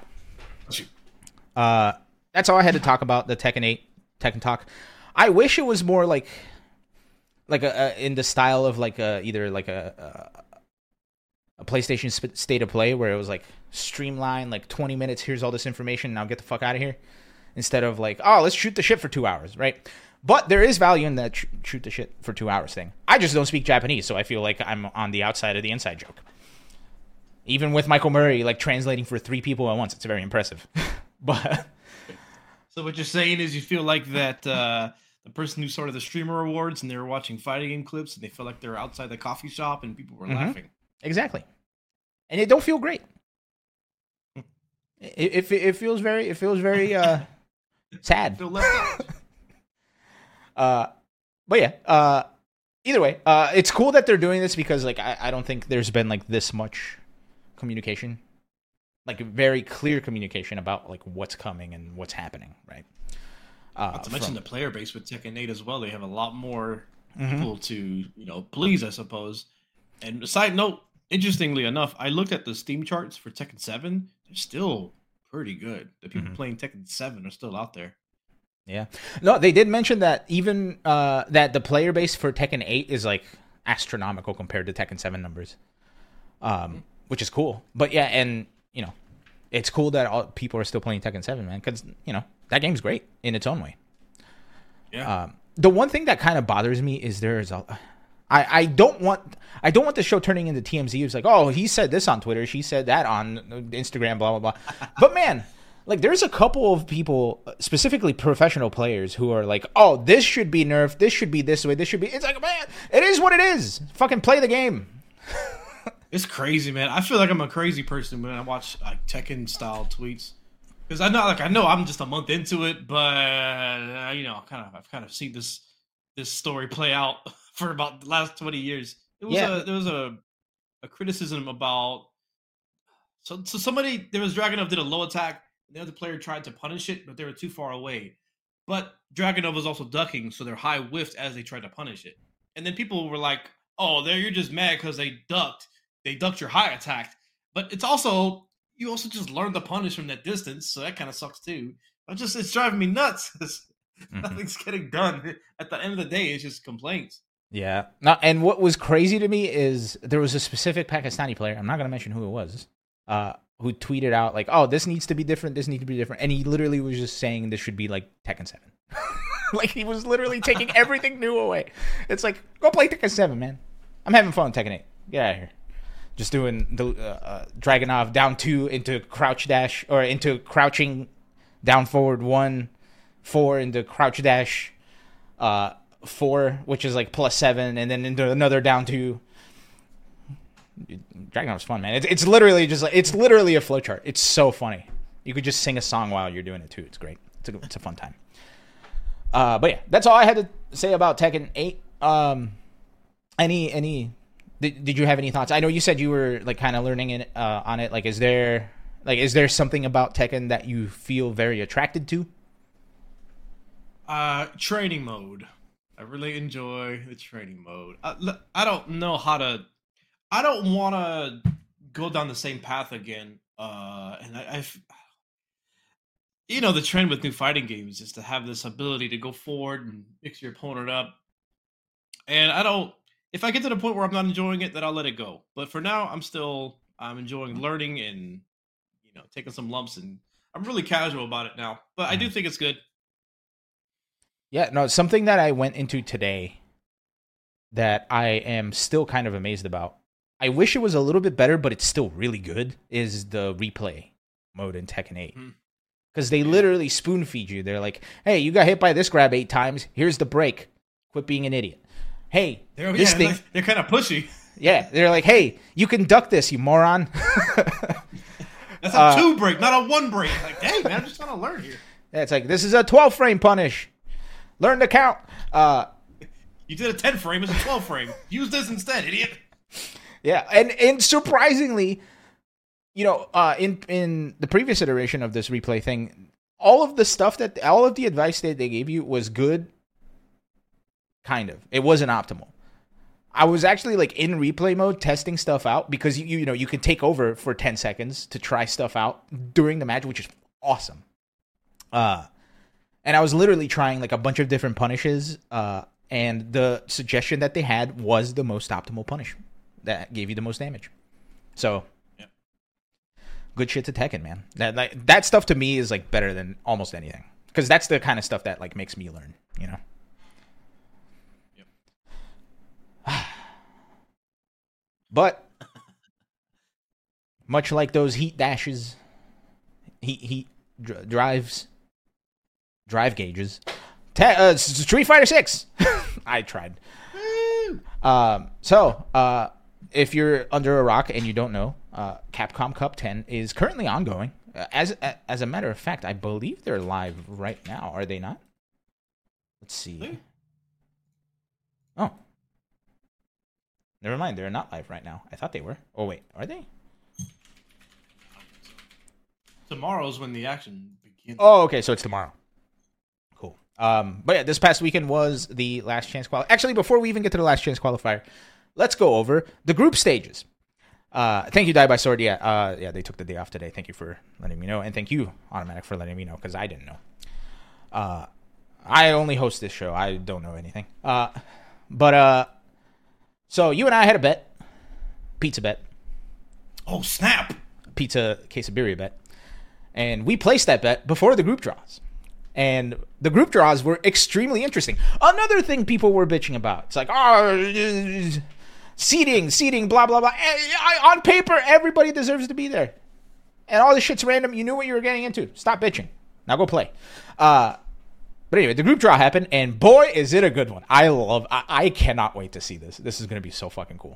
uh, that's all I had to talk about the Tekken eight Tekken talk. I wish it was more like like a, a in the style of like a, either like a. a a PlayStation sp- state of play, where it was like streamlined, like twenty minutes, here's all this information, now get the fuck out of here, instead of like, oh, let's shoot the shit for two hours, right? But there is value in that sh- shoot the shit for two hours thing. I just don't speak Japanese, so I feel like I'm on the outside of the inside joke. Even with Michael Murray like translating for three people at once, it's very impressive. But so what you're saying is you feel like that uh the person who started the streamer awards, and they were watching fighting game clips, and they felt like they were outside the coffee shop and people were mm-hmm. laughing. Exactly. And it don't feel great. It, it, it feels very, it feels very uh, sad. Feel left out. uh, but yeah, uh, either way, uh, it's cool that they're doing this, because like I, I don't think there's been like this much communication, like very clear communication about like what's coming and what's happening, right? Uh, Not to mention from, the player base with Tekken eight as well. They have a lot more mm-hmm. people to, you know, please, I suppose. And side note, interestingly enough, I looked at the Steam charts for Tekken seven. They're still pretty good. The people mm-hmm. playing Tekken seven are still out there. Yeah. No, they did mention that even uh, that the player base for Tekken eight is like astronomical compared to Tekken seven numbers, um, mm-hmm. which is cool. But yeah, and you know, it's cool that all people are still playing Tekken seven, man, because you know that game's great in its own way. Yeah. Um, the one thing that kind of bothers me is there's a. I, I don't want I don't want the show turning into T M Z. It's like, oh, he said this on Twitter, she said that on Instagram, blah, blah, blah. But man, like there's a couple of people, specifically professional players, who are like, oh, this should be nerfed, this should be this way, this should be... It's like, man, it is what it is. Fucking play the game. It's crazy, man. I feel like I'm a crazy person when I watch like Tekken-style tweets. Because I know, like, I know I'm just a month into it, but, uh, you know, kind of, I've kind of seen this this story play out for about the last twenty years. It was yeah. a there was a a criticism about so so somebody there was Dragunov did a low attack, and the other player tried to punish it, but they were too far away. But Dragunov was also ducking, so their high whiffed as they tried to punish it. And then people were like, "Oh, there you're just mad because they ducked. They ducked your high attack." But it's also you also just learned to punish from that distance, so that kind of sucks too. I just it's driving me nuts. Mm-hmm. Nothing's getting done. At the end of the day, it's just complaints. Yeah. No, and what was crazy to me is there was a specific Pakistani player, I'm not going to mention who it was, uh, who tweeted out like, oh, this needs to be different, this needs to be different. And he literally was just saying this should be like Tekken seven. Like he was literally taking everything new away. It's like, go play Tekken seven, man. I'm having fun with Tekken eight. Get out of here. Just doing the uh, uh, Dragunov down two into crouch dash or into crouching down forward one, four into crouch dash, uh, four, which is like plus seven, and then into another down two. Dragon was fun, man. It's it's literally just like it's literally a flowchart. It's so funny. You could just sing a song while you're doing it too. It's great. It's a it's a fun time. Uh, but yeah, that's all I had to say about Tekken eight. Um, any any did, did you have any thoughts? I know you said you were like kind of learning it uh, on it. Like, is there like is there something about Tekken that you feel very attracted to? Uh, training mode. I really enjoy the training mode. I, I don't know how to. I don't want to go down the same path again. Uh, and I, I've, you know, the trend with new fighting games is to have this ability to go forward and mix your opponent up. And I don't. If I get to the point where I'm not enjoying it, then I'll let it go. But for now, I'm still. I'm enjoying learning and, you know, taking some lumps, and I'm really casual about it now. But I do think it's good. Yeah, no, something that I went into today that I am still kind of amazed about. I wish it was a little bit better, but it's still really good, is the replay mode in Tekken eight. Because mm. they literally spoon feed you. They're like, hey, you got hit by this grab eight times. Here's the break. Quit being an idiot. Hey, they're, this yeah, thing. Like, they're kind of pushy. Yeah, they're like, hey, you can duck this, you moron. That's a uh, two break, not a one break. Like, hey, man, I'm just trying to learn here. Yeah, it's like, this is a twelve frame punish. Learn to count. Uh, you did a ten frame, it's a twelve frame. Use this instead, idiot. Yeah, and, and surprisingly, you know, uh, in in the previous iteration of this replay thing, all of the stuff that, all of the advice that they gave you was good, kind of. It wasn't optimal. I was actually, like, in replay mode testing stuff out because, you you know, you can take over for ten seconds to try stuff out during the match, which is awesome. Uh, and I was literally trying, like, a bunch of different punishes, uh, and the suggestion that they had was the most optimal punish. That gave you the most damage. So, yeah. Good shit to Tekken, man. That like, that stuff to me is like better than almost anything. Because that's the kind of stuff that like makes me learn, you know? Yep. But, much like those heat dashes, heat, heat dr- drives, drive gauges, te- uh, Street Fighter six. I tried. Um, so, uh, if you're under a rock and you don't know, uh, Capcom Cup ten is currently ongoing. Uh, as as a matter of fact, I believe they're live right now. Are they not? Let's see. Oh. Never mind. They're not live right now. I thought they were. Oh, wait. Are they? Tomorrow's when the action begins. Oh, okay. So it's tomorrow. Cool. Um, but yeah, this past weekend was the last chance qualifier. Actually, before we even get to the last chance qualifier, let's go over the group stages. Uh, thank you, Die by Sword. Yeah, uh, yeah, they took the day off today. Thank you for letting me know, and thank you, Automatic, for letting me know because I didn't know. Uh, I only host this show. I don't know anything. Uh, but uh, so you and I had a bet, pizza bet. Oh snap! Pizza quesadilla bet, and we placed that bet before the group draws. And the group draws were extremely interesting. Another thing people were bitching about. It's like, oh, seating, seating, blah, blah, blah. On paper, everybody deserves to be there. And all this shit's random. You knew what you were getting into. Stop bitching. Now go play. Uh, but anyway, the group draw happened, and boy, is it a good one. I love, I, I cannot wait to see this. This is going to be so fucking cool.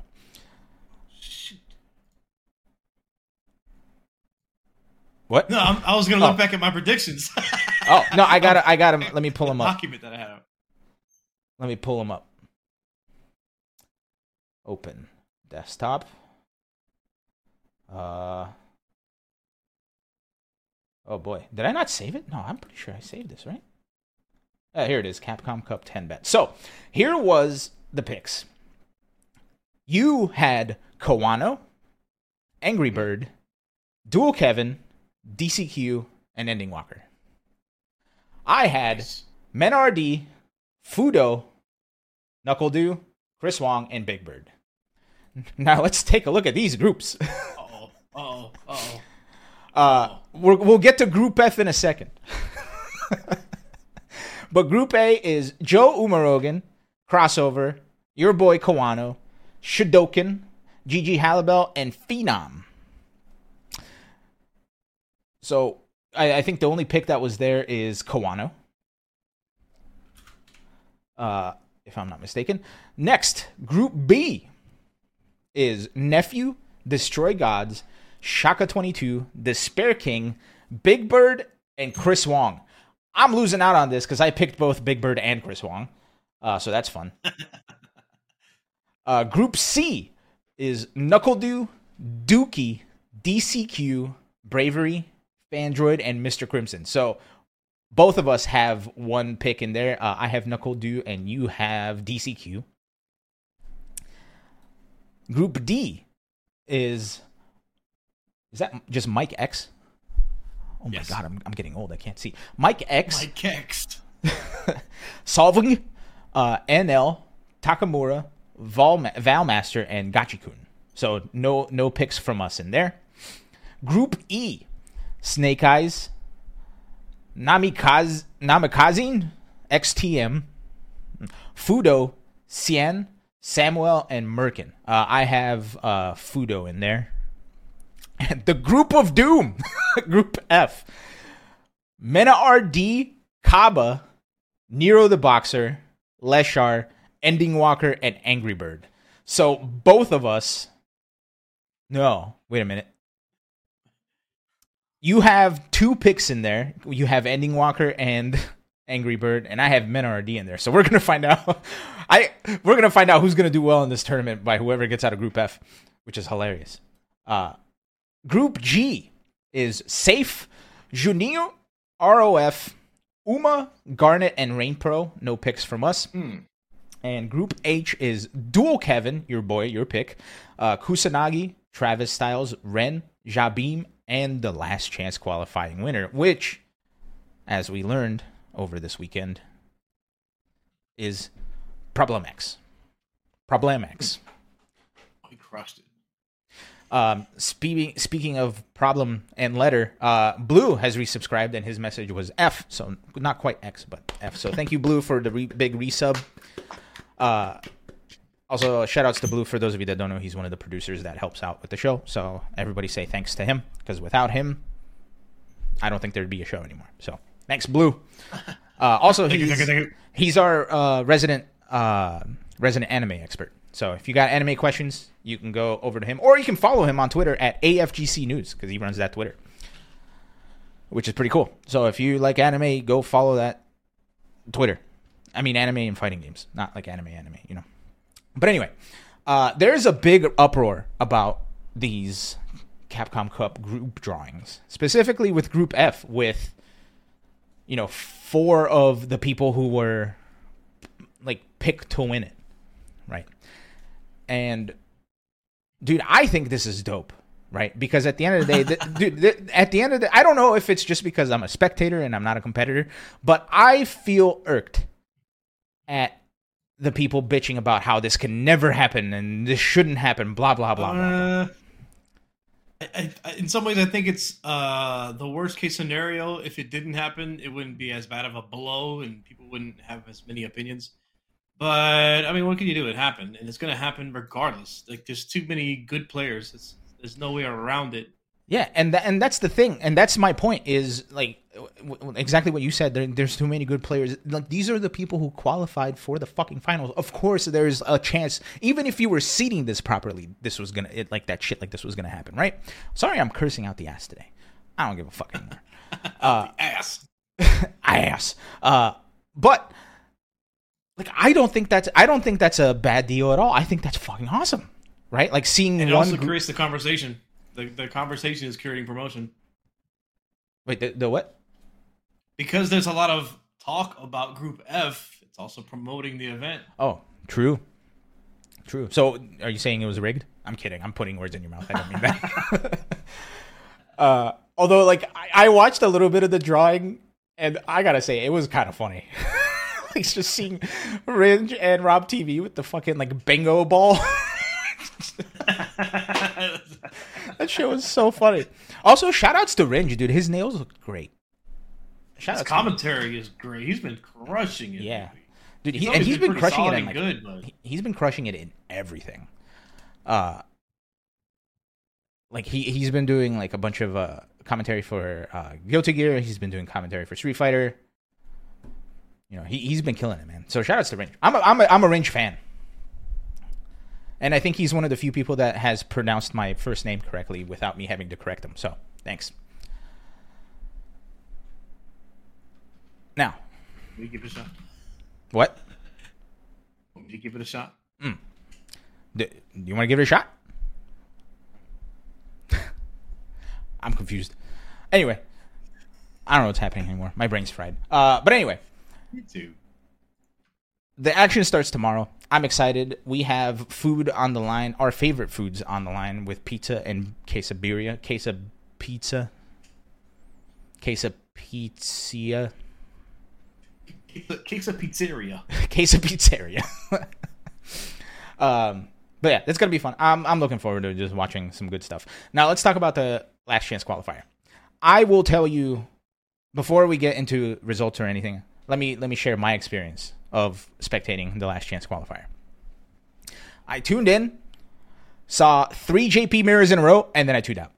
What? No, I'm, I was gonna look oh. back at my predictions. Oh no, I gotta, I gotta. Let me pull them up. Document that I had. Let me pull them up. Open desktop. Uh. Oh boy, did I not save it? No, I'm pretty sure I saved this, right? Uh, here it is, Capcom Cup ten bet. So here was the picks. You had Kawano, Angry Bird, Dual Kevin, D C Q, and Ending Walker. I had Menardi, Fudo, Knuckle Dew, Chris Wong, and Big Bird. Now let's take a look at these groups. Uh-oh. Uh-oh. Uh-oh. Uh, we're, we'll get to Group F in a second. But Group A is Joe Umarogan, Crossover, your boy Kawano, Shidoken, Gigi Halibel, and Phenom. So, I, I think the only pick that was there is Kawano. Uh, if I'm not mistaken. Next, Group B is Nephew, Destroy Gods, Shaka twenty-two, Despair King, Big Bird, and Chris Wong. I'm losing out on this because I picked both Big Bird and Chris Wong. Uh, so that's fun. uh, Group C is Knuckledew, Dookie, D C Q, Bravery, Fandroid, and Mister Crimson. So both of us have one pick in there. Uh, I have Knuckledew and you have D C Q. Group D is... Is that just Mike X? Oh yes. My God, I'm I'm getting old. I can't see. Mike X. Mike X. Solving, uh, N L, Takamura, Val, Valmaster, and Gachikun. So no no picks from us in there. Group E, Snake Eyes, Namikaze, Namikazin, X T M, Fudo, Cien, Samuel, and Merkin. Uh, I have uh, Fudo in there. And the Group of Doom, Group F, Mena R D, Kaba, Nero the Boxer, Leshar, Ending Walker, and Angry Bird. So both of us... No, wait a minute. You have two picks in there. You have Ending Walker and Angry Bird, and I have Mena R D in there. So we're gonna find out. I we're gonna find out who's gonna do well in this tournament by whoever gets out of Group F, which is hilarious. Uh, Group G is Safe, Juninho, R O F, Uma, Garnet, and Rain Pro. No picks from us. Mm. And Group H is Dual Kevin, your boy, your pick. Uh, Kusanagi, Travis Styles, Ren, Jabim, and the last chance qualifying winner, which, as we learned over this weekend, is Problem X. Problem X. Oh, he crushed it. Um, speaking speaking of problem and letter, uh, Blue has resubscribed and his message was F, so not quite X, but F. So thank you, Blue, for the re- big resub. Uh, also, shout outs to Blue. For those of you that don't know, he's one of the producers that helps out with the show. So everybody say thanks to him, because without him, I don't think there'd be a show anymore. So thanks, Blue. Uh, also, he's, thank you, thank you, thank you. he's our uh, resident uh, resident anime expert. So if you got anime questions, you can go over to him, or you can follow him on Twitter at A F G C News, because he runs that Twitter, which is pretty cool. So if you like anime, go follow that Twitter. I mean, anime and fighting games, not like anime, anime, you know. But anyway, uh, there's a big uproar about these Capcom Cup group drawings, specifically with Group F, with, you know, four of the people who were like picked to win it, right? And dude, I think this is dope, right? Because at the end of the day, the, dude, the, at the end of the, I don't know if it's just because I'm a spectator and I'm not a competitor, but I feel irked at the people bitching about how this can never happen and this shouldn't happen, blah, blah, blah, blah, blah. Uh, I, I, in some ways, I think it's uh, the worst case scenario. If it didn't happen, it wouldn't be as bad of a blow and people wouldn't have as many opinions. But, I mean, what can you do? It happened, and it's going to happen regardless. Like, there's too many good players. It's, there's no way around it. Yeah, and th- and that's the thing, and that's my point, is, like, w- exactly what you said. There, there's too many good players. Like, these are the people who qualified for the fucking finals. Of course, there's a chance, even if you were seeding this properly, this was going to, like, that shit like this was going to happen, right? Sorry I'm cursing out the ass today. I don't give a fuck anymore. uh, the ass. ass. Uh, but... Like, I don't think that's I don't think that's a bad deal at all. I think that's fucking awesome, right? Like, seeing and it one also group... creates the conversation. The the conversation is creating promotion. Wait, the, the what? Because there's a lot of talk about Group F, it's also promoting the event. Oh, true, true. So, are you saying it was rigged? I'm kidding. I'm putting words in your mouth. I don't mean that. uh, although, like, I, I watched a little bit of the drawing, and I gotta say, it was kind of funny. It's just seeing Ringe and Rob T V with the fucking, like, bingo ball. That shit was so funny. Also, shout-outs to Ringe, dude. His nails look great. His commentary is great. He's been crushing it. Yeah. Dude, he, and he's been, been crushing it in, like, good, but... he's been crushing it in everything. Uh, like, he, he's been doing, like, a bunch of uh, commentary for uh, Guilty Gear. He's been doing commentary for Street Fighter. You know, he he's been killing it, man. So shout outs to Range. I'm a, I'm a, I'm a Range fan, and I think he's one of the few people that has pronounced my first name correctly without me having to correct him. So thanks. Now, will you give it a shot? What? Would you give it a shot? Mm. Do, do you want to give it a shot? I'm confused. Anyway, I don't know what's happening anymore. My brain's fried. Uh, but anyway. Me too. The action starts tomorrow. I'm excited. We have food on the line, our favorite foods on the line, with pizza and quesabiria. Queso pizza. Queso pizza. Queso pizzeria. Queso pizzeria. um, but yeah, it's gonna be fun. I'm I'm looking forward to just watching some good stuff. Now let's talk about the Last Chance qualifier. I will tell you before we get into results or anything. Let me let me share my experience of spectating the Last Chance qualifier. I tuned in, saw three J P mirrors in a row, and then I tuned out.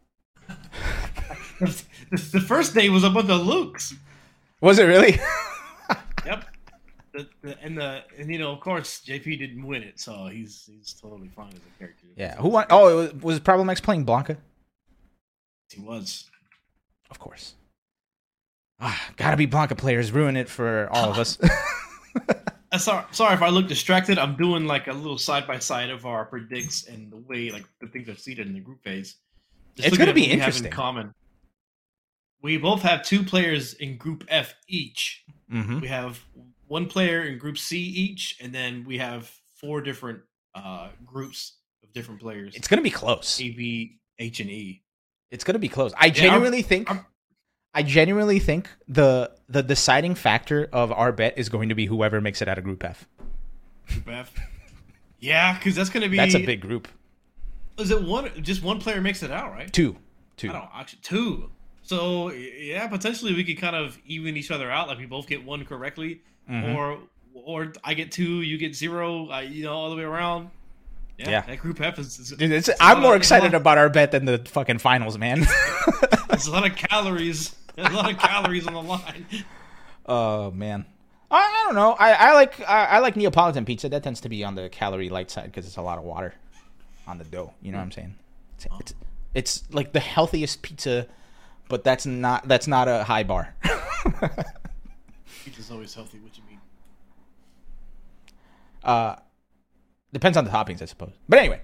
The first day was a bunch of Lukes. Was it really? Yep. The, the, and the and you know of course J P didn't win it, so he's he's totally fine as a character. Yeah. Who won? Oh, it was, was Problem X playing Blanca? He was. Of course. Ah, gotta be Blanca players. Ruin it for all of us. uh, sorry, sorry if I look distracted. I'm doing like a little side by side of our predicts and the way like the things are seated in the group phase. Just it's gonna be interesting. In common. We both have two players in Group F each. Mm-hmm. We have one player in Group C each, and then we have four different uh, groups of different players. It's gonna be close. A, B, H, and E. It's gonna be close. I genuinely yeah, I'm, think. I'm, I genuinely think the the deciding factor of our bet is going to be whoever makes it out of Group F. Group F. Yeah, because that's going to be. That's a big group. Is it one? Just one player makes it out, right? Two, two. I don't actually two. So yeah, potentially we could kind of even each other out. Like we both get one correctly, mm-hmm. or or I get two, you get zero. Uh, you know, all the way around. Yeah, yeah. That Group F is. is Dude, it's, it's I'm more of, excited about our bet than the fucking finals, man. There's a lot of calories. There's a lot of calories on the line. Oh man, I, I don't know. I, I like I, I like Neapolitan pizza. That tends to be on the calorie light side because it's a lot of water on the dough. You know what I'm saying? It's, oh. it's it's like the healthiest pizza, but that's not that's not a high bar. Pizza's always healthy. What you mean? Uh. Depends on the toppings, I suppose. But anyway,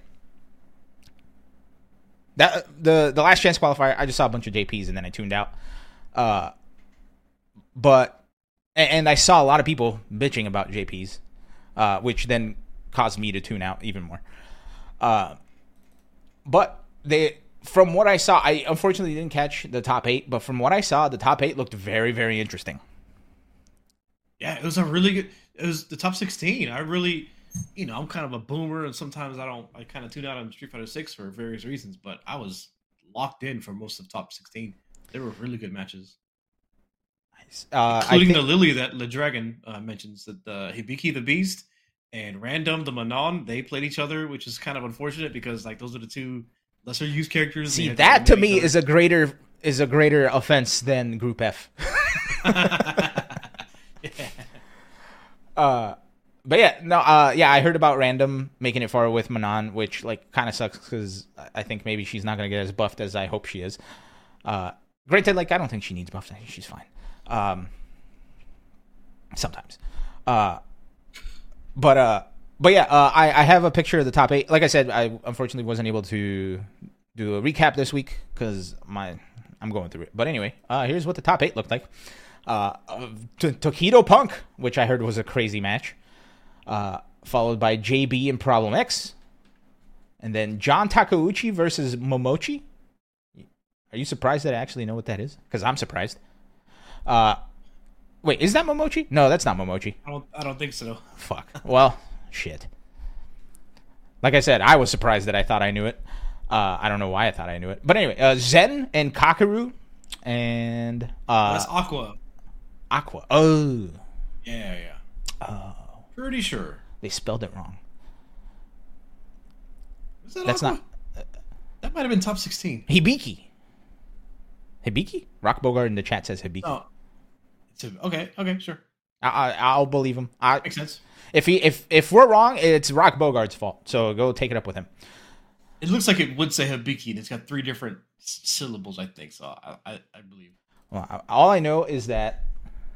that the the Last Chance qualifier, I just saw a bunch of J Ps and then I tuned out. Uh, but and, and I saw a lot of people bitching about J Ps, uh, which then caused me to tune out even more. Uh, but they, from what I saw, I unfortunately didn't catch the top eight. But from what I saw, the top eight looked very, very interesting. Yeah, it was a really good. It was the top sixteen. I really. You know, I'm kind of a boomer, and sometimes I don't. I kind of tune out on Street Fighter six for various reasons, but I was locked in for most of top sixteen. They were really good matches, nice, uh, including think... the Lily that Le Dragon uh, mentions. That the Hibiki the Beast and Random the Manon, they played each other, which is kind of unfortunate because like those are the two lesser used characters. See, that to me is a greater is a greater offense than Group F. Yeah. Uh. But yeah, no, uh, yeah, I heard about Random making it far with Manon, which like kind of sucks because I think maybe she's not gonna get as buffed as I hope she is. Uh, granted, like I don't think she needs buffed. I think she's fine. Um, sometimes, uh, but uh, but yeah, uh, I I have a picture of the top eight. Like I said, I unfortunately wasn't able to do a recap this week because my I'm going through it. But anyway, uh, here's what the top eight looked like. Uh, uh T- Tokido Punk, which I heard was a crazy match. Uh, followed by J B and Problem X. And then John Takeuchi versus Momochi. Are you surprised that I actually know what that is? Because I'm surprised. Uh, wait, is that Momochi? No, that's not Momochi. I don't, I don't think so. Fuck. Well, shit. Like I said, I was surprised that I thought I knew it. Uh, I don't know why I thought I knew it. But anyway, uh, Zen and Kakeru. And... Uh, that's Aqua. Aqua. Oh. Yeah, yeah. Oh. Pretty sure they spelled it wrong. That That's Aqua? not. Uh, that might have been top sixteen. Hibiki. Hibiki? Rock Bogart in the chat says Hibiki. Oh, it's a, okay, okay, sure. I, I, I'll believe him. I, Makes sense. If he if if we're wrong, it's Rock Bogart's fault. So go take it up with him. It looks like it would say Hibiki, and it's got three different s- syllables, I think. So I, I, I believe. Well, all I know is that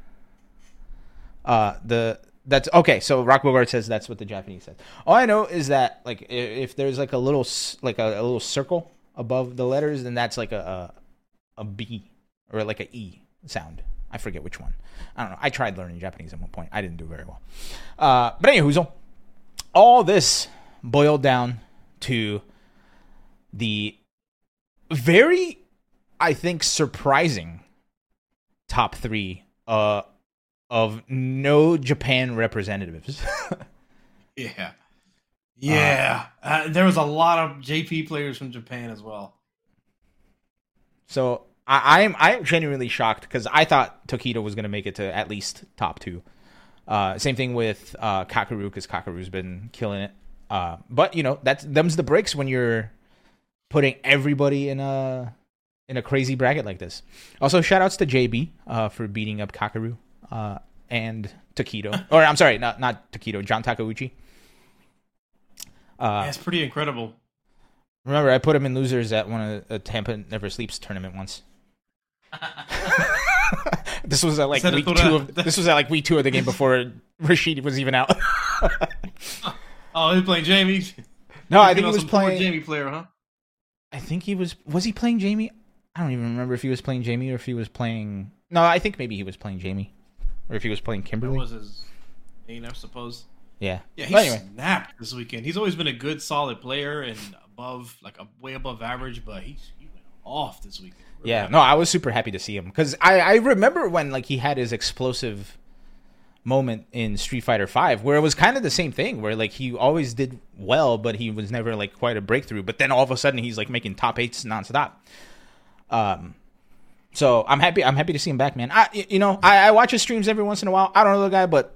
uh the that's okay. So Rock Bogart says that's what the Japanese said. All I know is that like if, if there's like a little like a, a little circle above the letters, then that's like a a, a B or like a E sound. I forget which one. I don't know. I tried learning Japanese at one point. I didn't do very well. Uh, but anyway, all this boiled down to the very, I think, surprising top three uh, of no Japan representatives. yeah. Yeah. Uh, uh, there was a lot of J P players from Japan as well. So I am I am genuinely shocked because I thought Tokido was going to make it to at least top two. Uh, same thing with uh, Kakaru because Kakaru's been killing it. Uh, but you know that's them's the breaks when you're putting everybody in a in a crazy bracket like this. Also, shout outs to J B uh, for beating up Kakaru uh, and Tokido. Or I'm sorry, not not Tokido, John Takeuchi. Uh, yeah, it's pretty incredible. Remember, I put him in losers at one of the Tampa Never Sleeps tournament once. This was at like week two of this was at like week two of the game before Rashid was even out. Oh, he was playing Jamie. No, I think he was playing Jamie player, huh? I think he was. Was he playing Jamie? I don't even remember if he was playing Jamie or if he was playing. No, I think maybe he was playing Jamie, or if he was playing Kimberly. That was his main, I suppose. Yeah. Yeah, he anyway. snapped this weekend. He's always been a good, solid player and above, like a way above average, but he, he went off this weekend. Really yeah. happy. No, I was super happy to see him because I I remember when like he had his explosive moment in Street Fighter five where it was kind of the same thing where like he always did well but he was never like quite a breakthrough, but then all of a sudden he's like making top eights nonstop. Um so I'm happy I'm happy to see him back, man. I you know I, I watch his streams every once in a while. I don't know the guy, but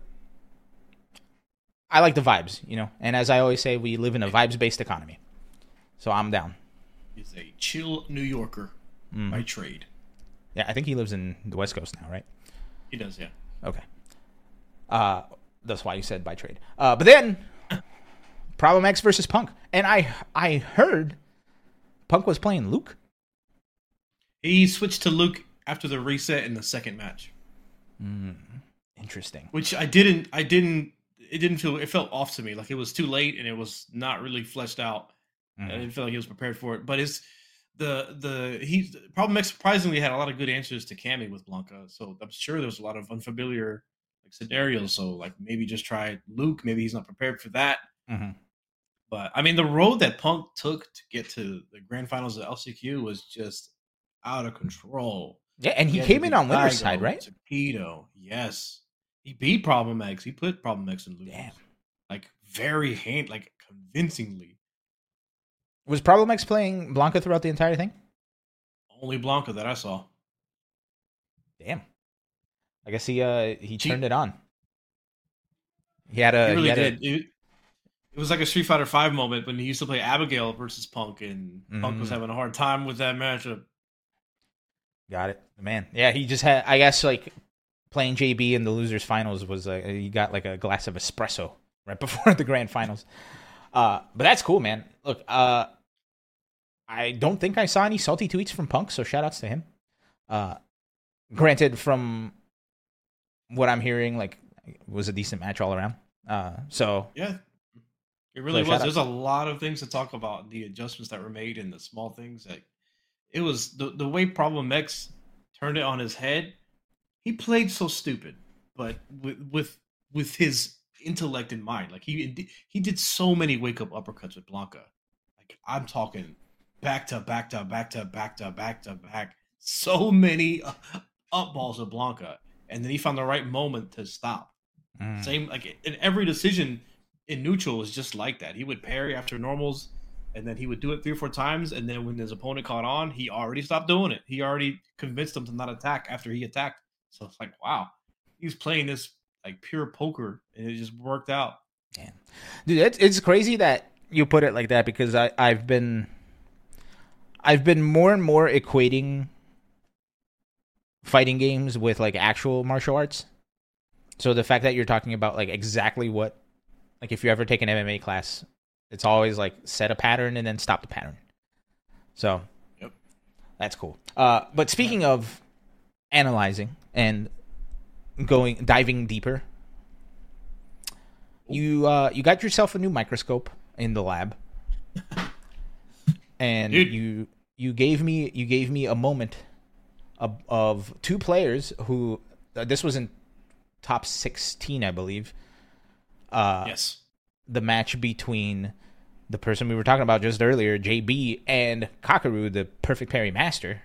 I like the vibes, you know, and as I always say, we live in a vibes based economy, so I'm down. He's a chill New Yorker mm. by trade. Yeah, I think he lives in the West Coast now, right? He does, yeah. Okay. Uh, that's why you said by trade. Uh, but then, Problem X versus Punk, and I I heard Punk was playing Luke. He switched to Luke after the reset in the second match. Mm, interesting. Which I didn't. I didn't. It didn't feel. It felt off to me. Like it was too late, and it was not really fleshed out. Mm-hmm. I didn't feel like he was prepared for it. But it's the the he Problem X surprisingly had a lot of good answers to Cammy with Blanca. So I'm sure there was a lot of unfamiliar like scenarios, so like maybe just try Luke. Maybe he's not prepared for that. Mm-hmm. But I mean, the road that Punk took to get to the grand finals of L C Q was just out of control. Yeah, and he, he came in on winner's side, right? Torpedo, yes, he beat Problem X. He put Problem X in losers. Damn. Like very hand, like convincingly. Was Problem X playing Blanca throughout the entire thing? Only Blanca that I saw. Damn. I guess he uh he turned he, it on. He had a. He really he had did. A... It, it was like a Street Fighter five moment when he used to play Abigail versus Punk, and mm. Punk was having a hard time with that matchup. Got it, man. Yeah, he just had. I guess like playing J B in the losers finals was like he got like a glass of espresso right before the grand finals. Uh, but that's cool, man. Look, uh, I don't think I saw any salty tweets from Punk, so shout outs to him. Uh, granted, from what I'm hearing, like, it was a decent match all around. Uh, so yeah, it really so was. There's a lot of things to talk about. The adjustments that were made and the small things. Like, it was the the way Problem X turned it on his head. He played so stupid, but with with with his intellect in mind. Like he he did so many wake up uppercuts with Blanca. Like I'm talking back to back to back to back to back to back. So many up balls with Blanca, and then he found the right moment to stop. Mm. Same like in every decision in neutral was just like that. He would parry after normals, and then he would do it three or four times, and then when his opponent caught on, he already stopped doing it. He already convinced him to not attack after he attacked. So it's like, wow, he's playing this like pure poker, and it just worked out. Man. Dude, it's it's crazy that you put it like that because I I've been I've been more and more equating fighting games with like actual martial arts. So the fact that you're talking about like exactly what, like if you ever take an M M A class, it's always like set a pattern and then stop the pattern. So yep. That's cool. Uh, but speaking yeah. of analyzing and going diving deeper, you uh, you got yourself a new microscope in the lab, and Dude. you you gave me you gave me a moment of, of two players who uh, this was in top sixteen, I believe. Uh, yes. The match between the person we were talking about just earlier, J B, and Kakaru, the perfect parry master.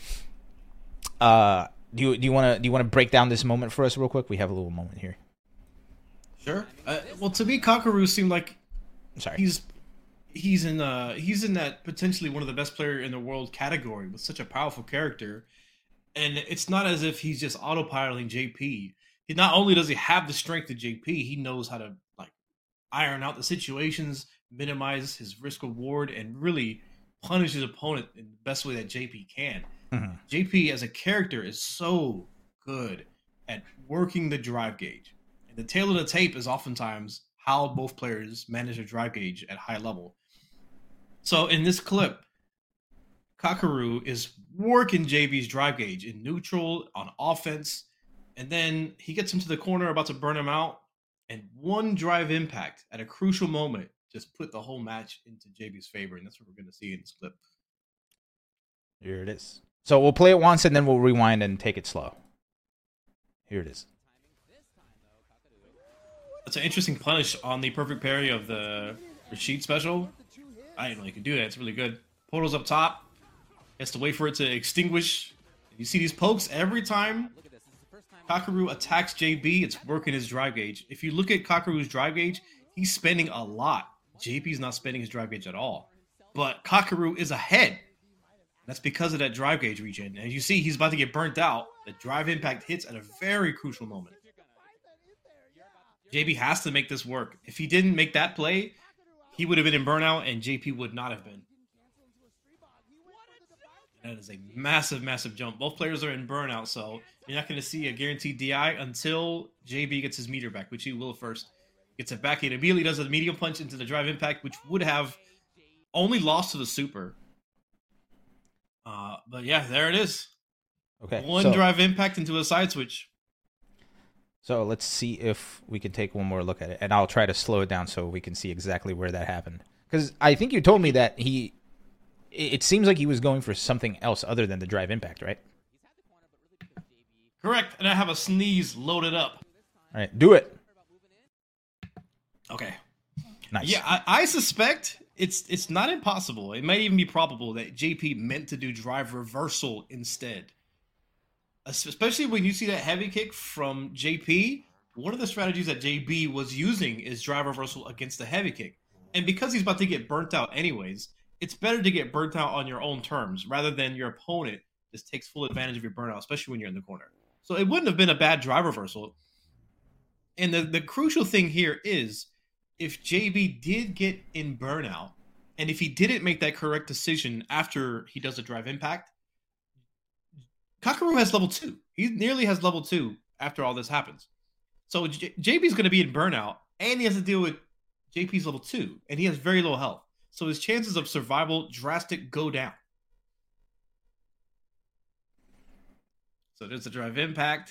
Uh, do you do you want to do you want to break down this moment for us real quick? We have a little moment here. Sure. Uh, well, to me, Kakaru seemed like Sorry. he's he's in uh he's in that potentially one of the best player in the world category with such a powerful character, and it's not as if he's just autopiloting J P. He not only does he have the strength of J P, he knows how to like iron out the situations, minimize his risk reward, and really punish his opponent in the best way that J P can. Mm-hmm. J P as a character is so good at working the drive gauge. And the tail of the tape is oftentimes how both players manage their drive gauge at high level. So in this clip, Kakaru is working J B's drive gauge in neutral, on offense, and then he gets him to the corner about to burn him out, and one drive impact at a crucial moment just put the whole match into J B's favor, and that's what we're going to see in this clip. Here it is. So we'll play it once, and then we'll rewind and take it slow. Here it is. That's an interesting punish on the perfect parry of the Rashid special. I didn't know you could do that. It's really good. Portal's up top. He has to wait for it to extinguish. You see these pokes every time Kakaru attacks J B, it's working his drive gauge. If you look at Kakaru's drive gauge, he's spending a lot. J P's not spending his drive gauge at all. But Kakaru is ahead. That's because of that drive gauge regen. As you see, he's about to get burnt out. The drive impact hits at a very crucial moment. J B has to make this work. If he didn't make that play, he would have been in burnout, and J P would not have been. That is a massive, massive jump. Both players are in burnout, so you're not going to see a guaranteed D I until J B gets his meter back, which he will first. Gets it back. He immediately does a medium punch into the drive impact, which would have only lost to the super. Uh, but yeah, there it is. Okay. One so, drive impact into a side switch. So let's see if we can take one more look at it, and I'll try to slow it down so we can see exactly where that happened. Because I think you told me that he... It seems like he was going for something else other than the drive impact, right? Correct. And I have a sneeze loaded up. All right, do it. Okay. Nice. Yeah, I, I suspect it's it's not impossible. It might even be probable that J P meant to do drive reversal instead. Especially when you see that heavy kick from J P, one of the strategies that J B was using is drive reversal against the heavy kick. And because he's about to get burnt out anyways, it's better to get burnt out on your own terms rather than your opponent just takes full advantage of your burnout, especially when you're in the corner. So it wouldn't have been a bad drive reversal. And the, the crucial thing here is if J B did get in burnout, and if he didn't make that correct decision after he does a drive impact, Kakaru has level two. He nearly has level two after all this happens. So J- JB's going to be in burnout, and he has to deal with J P's level two, and he has very low health. So his chances of survival drastic go down. So there's a drive impact.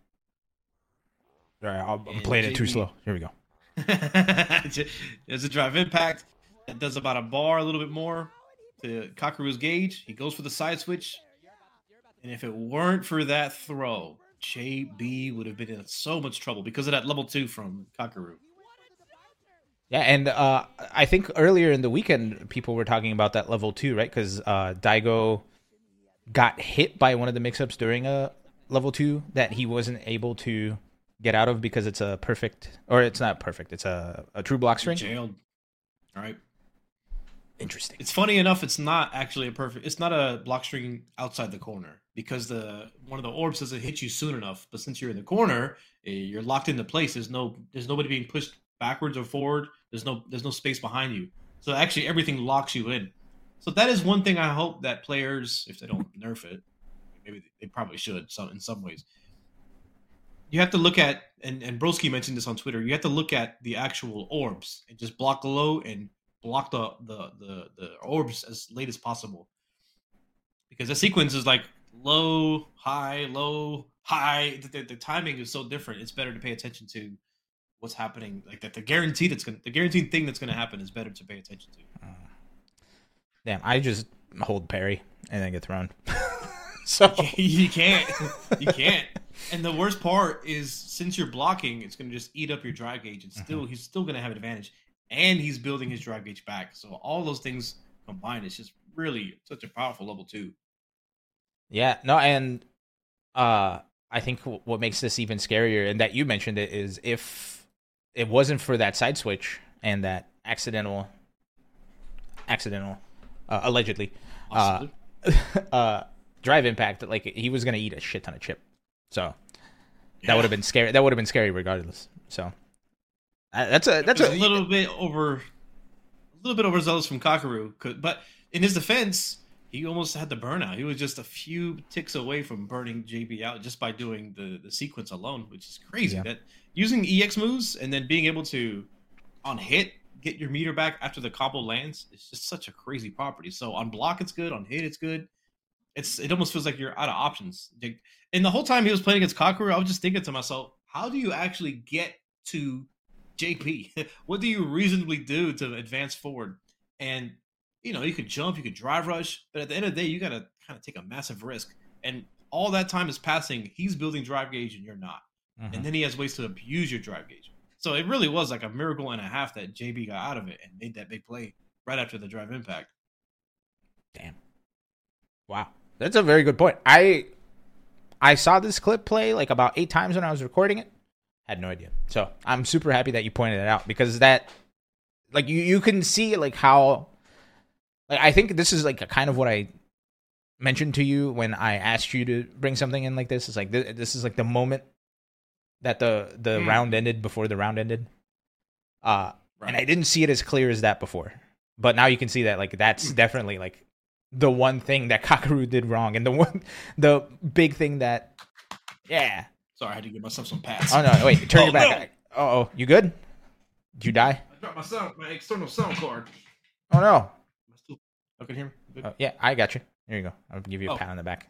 All right, I'm and playing J B... it too slow. Here we go. There's a drive impact that does about a bar, a little bit more to Kakaru's gauge. He goes for the side switch. And if it weren't for that throw, J B would have been in so much trouble because of that level two from Kakaru. Yeah, and uh, I think earlier in the weekend, people were talking about that level two, right? Because uh, Daigo got hit by one of the mix-ups during a level two that he wasn't able to get out of because it's a perfect, or it's not perfect, it's a, a true block string. Jailed. All right. Interesting. It's funny enough, it's not actually a perfect, it's not a block string outside the corner because the one of the orbs doesn't hit you soon enough. But since you're in the corner, you're locked into place. There's no, there's nobody being pushed backwards or forward. There's no there's no space behind you. So actually everything locks you in. So that is one thing I hope that players, if they don't nerf it, maybe they probably should some in some ways. You have to look at, and, and Broski mentioned this on Twitter, you have to look at the actual orbs and just block low and block the, the, the, the orbs as late as possible. Because the sequence is like low, high, low, high. The, the, the timing is so different. It's better to pay attention to what's happening. Like that, the guaranteed that's gonna, the guaranteed thing that's going to happen is better to pay attention to. Uh, damn, I just hold parry and then get thrown. So you can't, you can't. And the worst part is, since you're blocking, it's going to just eat up your drive gauge. And still, mm-hmm. he's still going to have an advantage, and he's building his drive gauge back. So all those things combined, it's just really such a powerful level two. Yeah, no, and uh, I think w- what makes this even scarier, and that you mentioned it, is if it wasn't for that side switch and that accidental, accidental, uh, allegedly, uh, uh, drive impact, like he was going to eat a shit ton of chip. So that yeah. would have been scary. That would have been scary regardless. So uh, that's a that's a, a little bit over, a little bit overzealous from Kakaru. But in his defense, he almost had the burnout. He was just a few ticks away from burning J B out just by doing the, the sequence alone, which is crazy. Yeah. That using E X moves and then being able to on hit get your meter back after the combo lands, it's just such a crazy property. So on block it's good, on hit it's good. It's it almost feels like you're out of options. And the whole time he was playing against Kakaru, I was just thinking to myself, how do you actually get to J P? What do you reasonably do to advance forward? And, you know, you could jump, you could drive rush, but at the end of the day, you got to kind of take a massive risk. And all that time is passing. He's building drive gauge and you're not. Mm-hmm. And then he has ways to abuse your drive gauge. So it really was like a miracle and a half that J B got out of it and made that big play right after the drive impact. Damn. Wow. That's a very good point. I I saw this clip play like about eight times when I was recording it. Had no idea. So I'm super happy that you pointed it out, because that, like, you, you can see like how, like, I think this is like a kind of what I mentioned to you when I asked you to bring something in like this. It's like this, this is like the moment that the the mm. round ended before the round ended. Uh, right. And I didn't see it as clear as that before, but now you can see that like that's definitely like the one thing that Kakaru did wrong, and the one, the big thing that, yeah. Sorry, I had to give myself some pass. Oh no! Wait, turn oh, your back. No. Oh, you good? Did you die? I dropped my sound, my external sound card. Oh no! Still, I can hear me. Good? Oh, yeah, I got you. There you go. I'll give you a oh. pat on the back.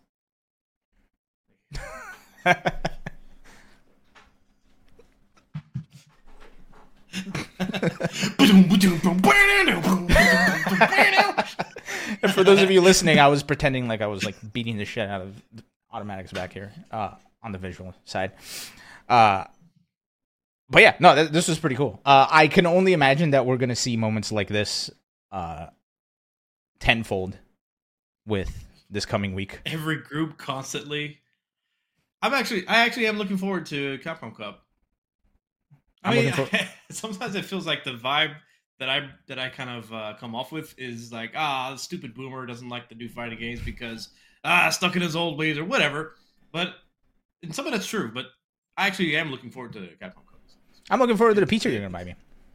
And for those of you listening, I was pretending like I was like beating the shit out of the automatics back here uh, on the visual side. Uh, but yeah, no, th- this was pretty cool. Uh, I can only imagine that we're going to see moments like this uh, tenfold with this coming week. Every group constantly. I'm actually, I actually am looking forward to Capcom Cup. I I'm mean, for- sometimes it feels like the vibe that I that I kind of uh, come off with is like, ah, the stupid boomer doesn't like to do fighting games because ah, stuck in his old ways or whatever. But and some of that's true. But I actually am looking forward to Capcom Cup. I'm looking forward to the pizza you're gonna buy me.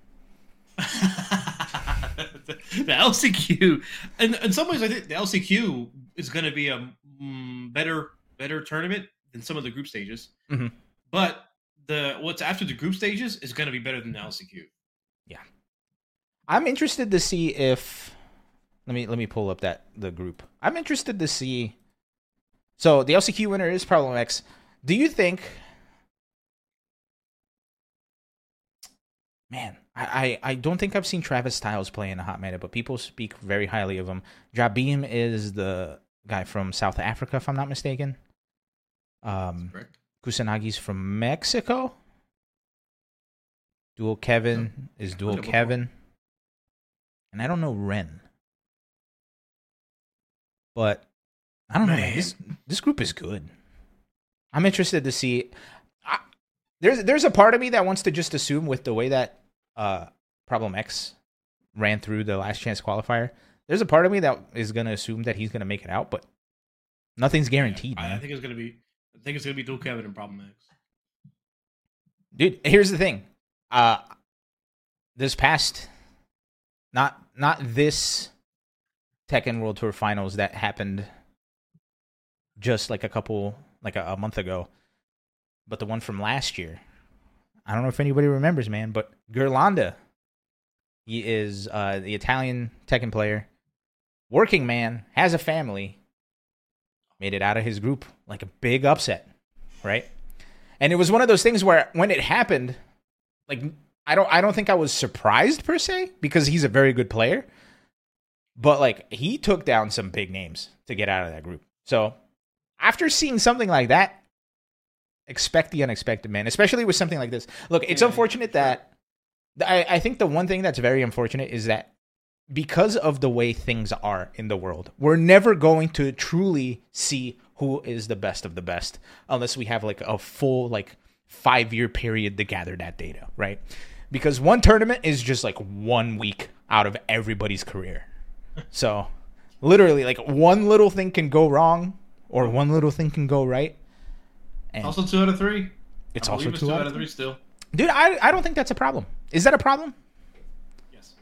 The L C Q, and in some ways, I think the L C Q is going to be a mm, better better tournament than some of the group stages. Mm-hmm. But the what's after the group stages is going to be better than the L C Q. Yeah, I'm interested to see if let me let me pull up that the group. I'm interested to see. So the L C Q winner is Problem X. Do you think? Man, I, I, I don't think I've seen Travis Styles play in a hot minute, but people speak very highly of him. Jabim is the guy from South Africa, if I'm not mistaken. Um, Kusanagi's from Mexico. Dual Kevin oh, is Dual Kevin. And I don't know Ren. But I don't man. know. Man. This this group is good. I'm interested to see. I, there's there's a part of me that wants to just assume with the way that uh, Problem X ran through the last chance qualifier. There's a part of me that is going to assume that he's going to make it out, but nothing's guaranteed. Yeah, I, man. I think it's going to be. I think it's going to be Dual Kevin and Problem X. Dude, here's the thing. Uh, this past, not not this Tekken World Tour Finals that happened just like a couple, like a, a month ago. But the one from last year, I don't know if anybody remembers, man, but Gerlanda, he is uh, the Italian Tekken player, working man, has a family, made it out of his group like a big upset, right? And it was one of those things where when it happened, like I don't I don't think I was surprised per se because he's a very good player. But like he took down some big names to get out of that group. So after seeing something like that, expect the unexpected, man, especially with something like this. Look, it's yeah, unfortunate sure. that I, I think the one thing that's very unfortunate is that because of the way things are in the world, we're never going to truly see who is the best of the best unless we have like a full like five year period to gather that data, right? Because one tournament is just like one week out of everybody's career. So literally like one little thing can go wrong or one little thing can go right. And also two out of three. It's I also it's two, two out, out of three still. Dude, I I don't think that's a problem. Is that a problem? Yes.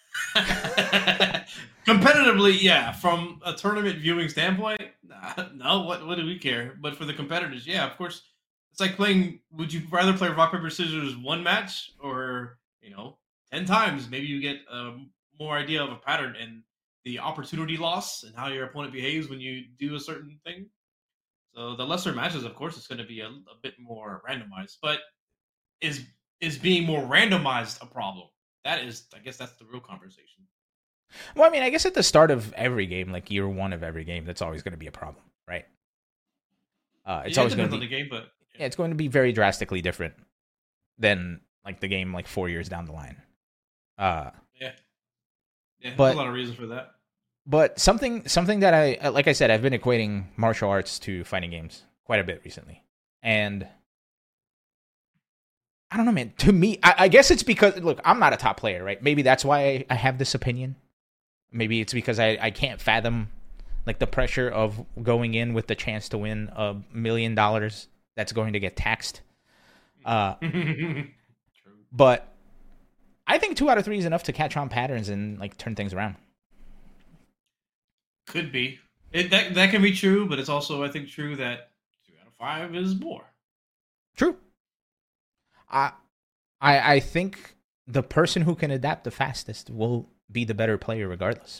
Competitively, yeah. From a tournament viewing standpoint, nah, no. What what do we care? But for the competitors, yeah, of course. It's like playing. Would you rather play rock paper scissors one match or you know ten times? Maybe you get a more idea of a pattern and the opportunity loss and how your opponent behaves when you do a certain thing. So the lesser matches, of course, it's going to be a, a bit more randomized. But is is being more randomized a problem? That is, I guess, that's the real conversation. Well, I mean, I guess at the start of every game, like year one of every game, that's always going to be a problem, right? Uh, it's yeah, always it going to be on the game, but yeah. yeah, it's going to be very drastically different than like the game like four years down the line. Uh, yeah, yeah, but, there's a lot of reasons for that. But something something that I like I said, I've been equating martial arts to fighting games quite a bit recently, and I don't know, man. To me, I, I guess it's because look, I'm not a top player, right? Maybe that's why I, I have this opinion. Maybe it's because I, I can't fathom like the pressure of going in with the chance to win a million dollars that's going to get taxed. Uh, but I think two out of three is enough to catch on patterns and like turn things around. Could be. It, that that can be true, but it's also, I think, true that two out of five is more. True. I, I, I think the person who can adapt the fastest will be the better player regardless.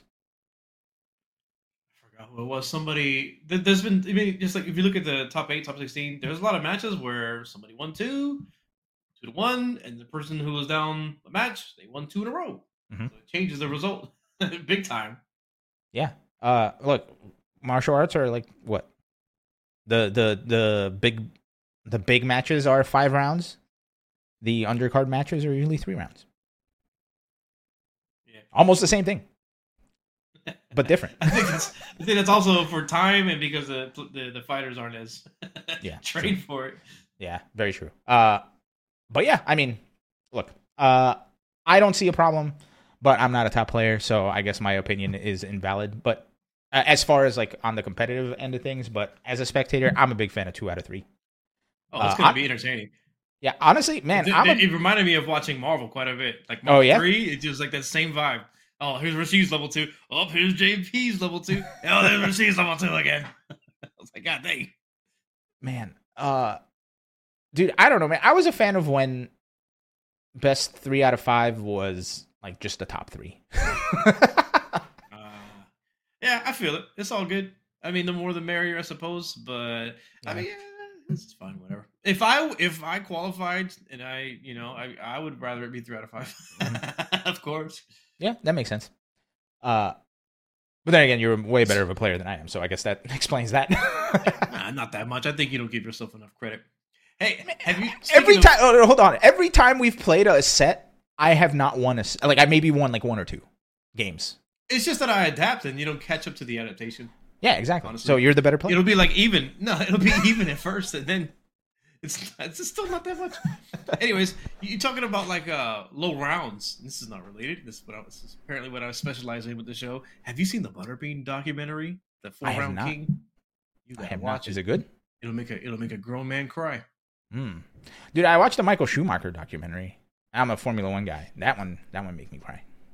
I forgot who it was. Somebody, there's been, I mean, just like if you look at the top eight, top sixteen, there's a lot of matches where somebody won two, two to one, and the person who was down a match, they won two in a row. Mm-hmm. So it changes the result big time. Yeah. Uh, look, martial arts are like what? The the the big the big matches are five rounds. The undercard matches are usually three rounds. Yeah, almost the same thing, but different. I think that's I think that's also for time and because the the, the fighters aren't as yeah trained true. for it. Yeah, very true. Uh, but yeah, I mean, look, uh, I don't see a problem, but I'm not a top player, so I guess my opinion is invalid. But uh, as far as like on the competitive end of things, but as a spectator, I'm a big fan of two out of three. Oh, it's uh, gonna I'm, be entertaining. Yeah, honestly, man, it, I'm it, a, it reminded me of watching Marvel quite a bit. Like Marvel oh, yeah? three, it's just like that same vibe. Oh, here's Rashid's level two. Oh, here's J P's level two. Oh, there's Rashid's level two again. I was like, God dang. Man, uh, dude, I don't know, man. I was a fan of when best three out of five was like just the top three. uh, yeah, I feel it. It's all good. I mean, the more the merrier, I suppose. But yeah. I mean, yeah, it's fine, whatever. If I if I qualified and I, you know, I I would rather it be three out of five. Mm-hmm. Of course. Yeah, that makes sense. Uh, but then again, you're way better of a player than I am, so I guess that explains that. Nah, not that much. I think you don't give yourself enough credit. Hey, have you every of- time? Oh, hold on. Every time we've played a set, I have not won a like. I maybe won like one or two games. It's just that I adapt and you don't catch up to the adaptation. Yeah, exactly. Honestly. So you're the better player. It'll be like even. No, it'll be even at first, and then it's it's still not that much. Anyways, you're talking about like uh, low rounds. This is not related. This is what I was this is apparently what I was specializing in with the show. Have you seen the Butterbean documentary, The Four I Round have not. King? You I have watch not. Is it. it good? It'll make a it'll make a grown man cry. Hmm. Dude, I watched the Michael Schumacher documentary. I'm a Formula One guy. That one that one made me cry.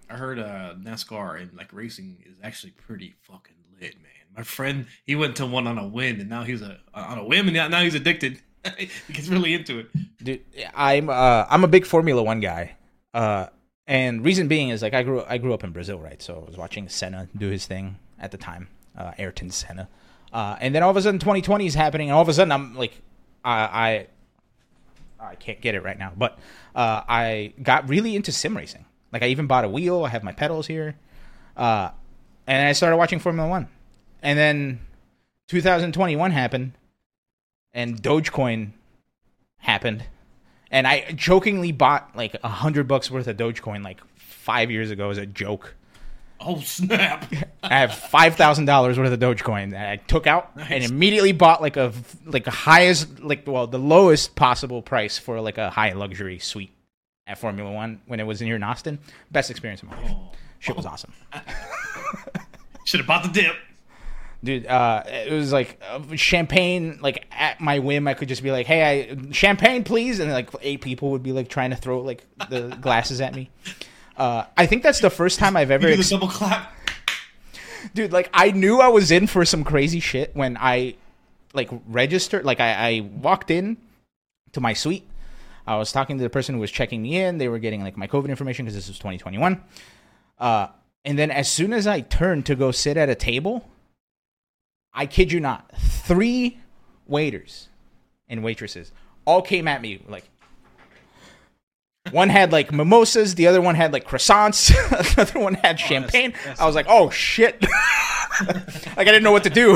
I heard uh, NASCAR and like racing is actually pretty fucking lit, man. My friend, he went to one on a whim, and now he's a on a whim, and now he's addicted. He gets really into it. Dude, I'm uh, I'm a big Formula One guy. Uh, and reason being is like I grew I grew up in Brazil, right? So I was watching Senna do his thing at the time, uh, Ayrton Senna, uh, and then all of a sudden twenty twenty is happening, and all of a sudden I'm like, I I, I can't get it right now, but uh, I got really into sim racing. Like I even bought a wheel. I have my pedals here, uh, and I started watching Formula One, and then two thousand twenty-one happened, and Dogecoin happened. And I jokingly bought like a hundred bucks worth of Dogecoin like five years ago as a joke. Oh snap! I have five thousand dollars worth of Dogecoin that I took out nice. And immediately bought like a like a highest like well the lowest possible price for like a high luxury suite at Formula One when it was in here in Austin. Best experience of my life. Oh. Shit was awesome. Should have bought the dip. Dude, uh, it was like uh, champagne, like at my whim. I could just be like, "Hey, I champagne, please," and like eight people would be like trying to throw like the glasses at me. Uh, I think that's the first time I've ever. You do the double clap. Dude, like I knew I was in for some crazy shit when I like registered. Like I, I walked in to my suite. I was talking to the person who was checking me in. They were getting like my COVID information because this was twenty twenty-one. Uh, and then as soon as I turned to go sit at a table. I kid you not, three waiters and waitresses all came at me like one had like mimosas, the other one had like croissants, another one had champagne. Oh, that's, that's I was like, oh shit. Like I didn't know what to do.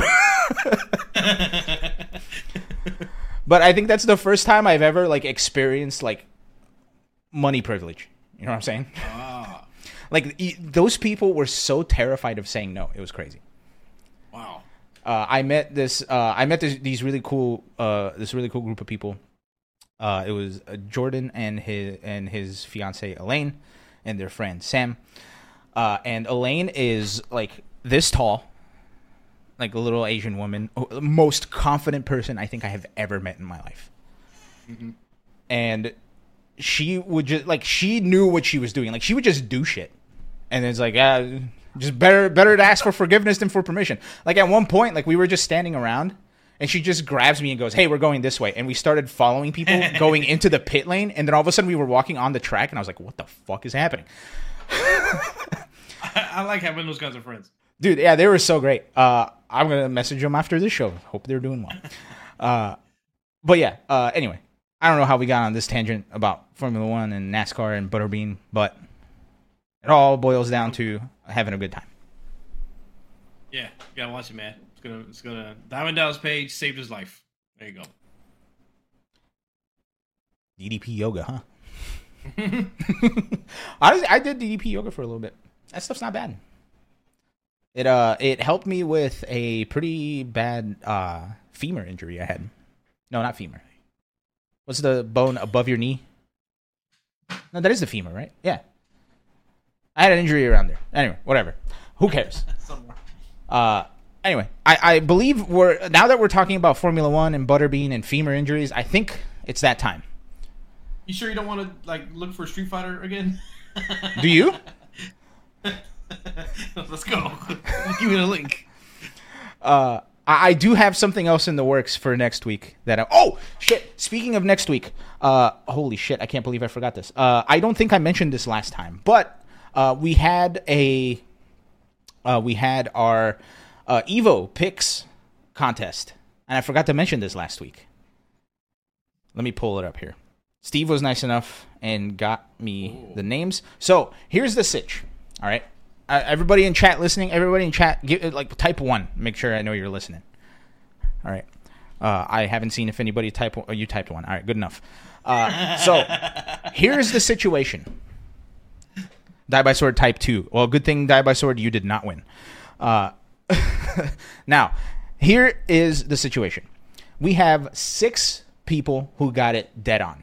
But I think that's the first time I've ever like experienced like money privilege. You know what I'm saying? Ah. Like those people were so terrified of saying no. It was crazy. Wow. Uh, I met this. Uh, I met this, these really cool. Uh, this really cool group of people. Uh, it was uh, Jordan and his and his fiance Elaine, and their friend Sam. Uh, and Elaine is like this tall, like a little Asian woman, most confident person I think I have ever met in my life. Mm-hmm. And she would just like she knew what she was doing. Like she would just do shit, and it's like ah. Just better better to ask for forgiveness than for permission. Like at one point, like we were just standing around and she just grabs me and goes, "Hey, we're going this way." And we started following people going into the pit lane. And then all of a sudden we were walking on the track and I was like, what the fuck is happening? I, I like having those kinds of friends. Dude, yeah, they were so great. Uh, I'm going to message them after this show. Hope they're doing well. Uh, but yeah, uh, anyway, I don't know how we got on this tangent about Formula One and NASCAR and Butterbean, but it all boils down to having a good time. Yeah, you gotta watch it, man. It's gonna, it's gonna. Diamond Dallas Page saved his life. There you go. D D P yoga, huh? I I did D D P yoga for a little bit. That stuff's not bad. It uh it helped me with a pretty bad uh femur injury I had. No, not femur. What's the bone above your knee? No, that is the femur, right? Yeah. I had an injury around there. Anyway, whatever. Who cares? Uh, anyway, I, I believe we're now that we're talking about Formula One and Butterbean and femur injuries, I think it's that time. You sure you don't want to like look for Street Fighter again? Do you? Let's go. Give me the link. Uh, I, I do have something else in the works for next week. That I, oh shit! Speaking of next week, uh, holy shit! I can't believe I forgot this. Uh, I don't think I mentioned this last time, but. Uh, we had a uh, we had our uh, Evo picks contest, and I forgot to mention this last week. Let me pull it up here. Steve was nice enough and got me Ooh. the names. So here's the sitch. All right, uh, everybody in chat listening, everybody in chat, give, like type one. Make sure I know you're listening. All right. Uh, I haven't seen if anybody type. Oh, you typed one. All right, good enough. Uh, so here's the situation. Die by Sword Type two. Well, good thing Die by Sword, you did not win. Uh, now, here is the situation. We have six people who got it dead on.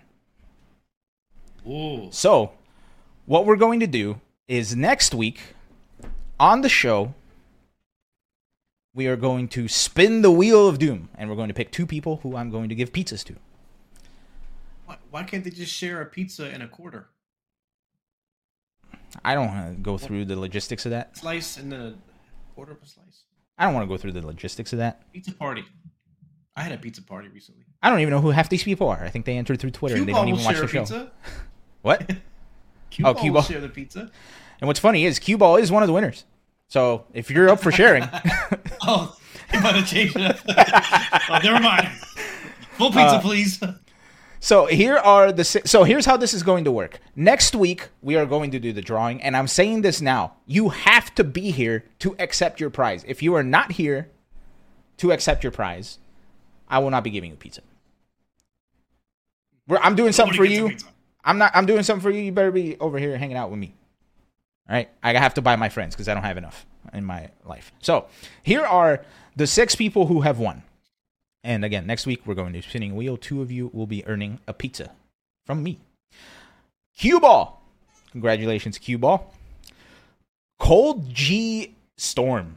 Ooh. So, what we're going to do is next week on the show, we are going to spin the wheel of doom, and we're going to pick two people who I'm going to give pizzas to. Why, why can't they just share a pizza and a quarter? I don't want to go through the logistics of that. Slice and then a quarter of a slice. I don't want to go through the logistics of that. Pizza party. I had a pizza party recently. I don't even know who half these people are. I think they entered through Twitter Cue and they don't even watch the show. Pizza. What? Cue oh, Ball Cue will Ball. share the pizza. And what's funny is Cue Ball is one of the winners. So if you're up for sharing. Oh, you about to change it up. Oh, never mind. Full pizza, uh, please. So here are the so here's how this is going to work. Next week we are going to do the drawing, and I'm saying this now. You have to be here to accept your prize. If you are not here to accept your prize, I will not be giving you pizza. We're, I'm doing something for you. I'm not. I'm doing something for you. You better be over here hanging out with me. All right. I have to buy my friends because I don't have enough in my life. So here are the six people who have won. And again, next week we're going to spinning a wheel. Two of you will be earning a pizza from me. Cue Ball. Congratulations, Cue Ball. Cold G Storm.